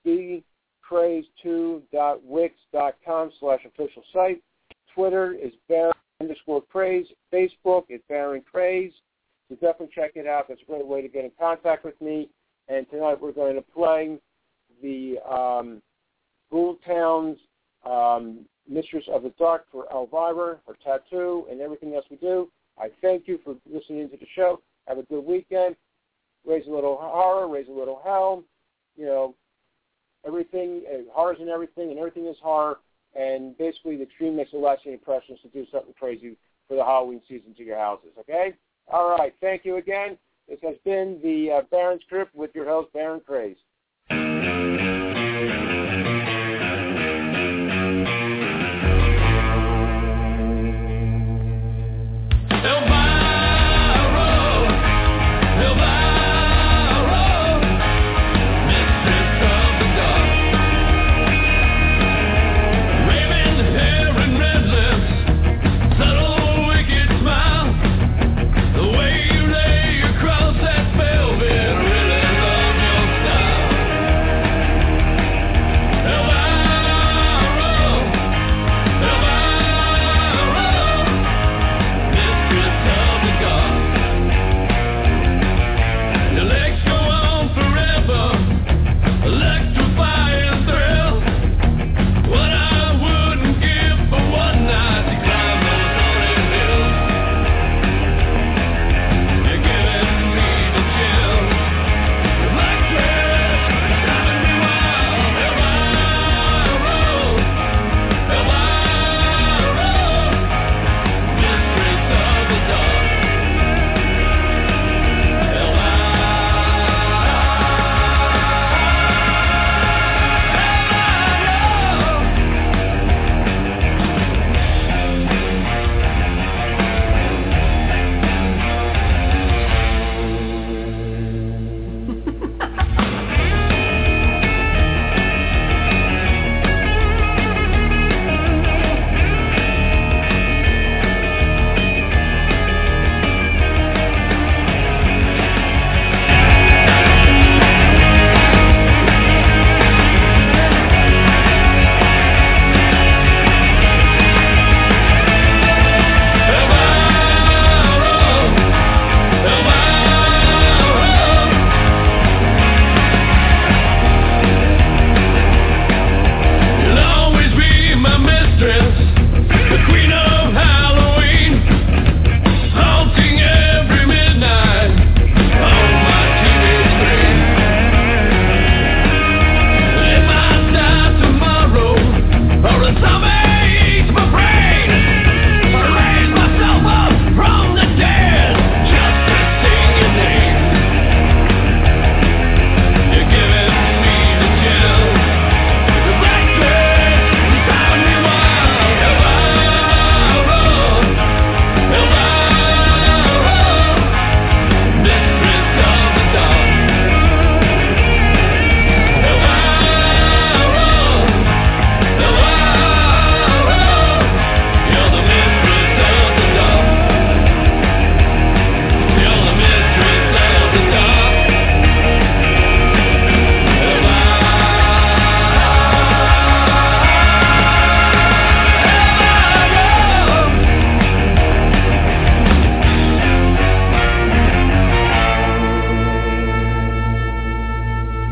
[SPEAKER 2] thecraze2.wix.com/official site. Twitter is Baron_Craze. Facebook is Baron Craze. So definitely check it out. That's a great way to get in contact with me. And tonight we're going to play the Ghoul Town's Mistress of the Dark for Elvira, her tattoo, and everything else we do. I thank you for listening to the show. Have a good weekend. Raise a little horror, raise a little hell. Everything, horror's in everything, and everything is horror. And basically, the Extreme makes a lasting impression to do something crazy for the Halloween season to your houses, okay? All right, thank you again. This has been the Baron Script with your host, Baron Craze.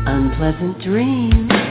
[SPEAKER 1] Unpleasant dreams.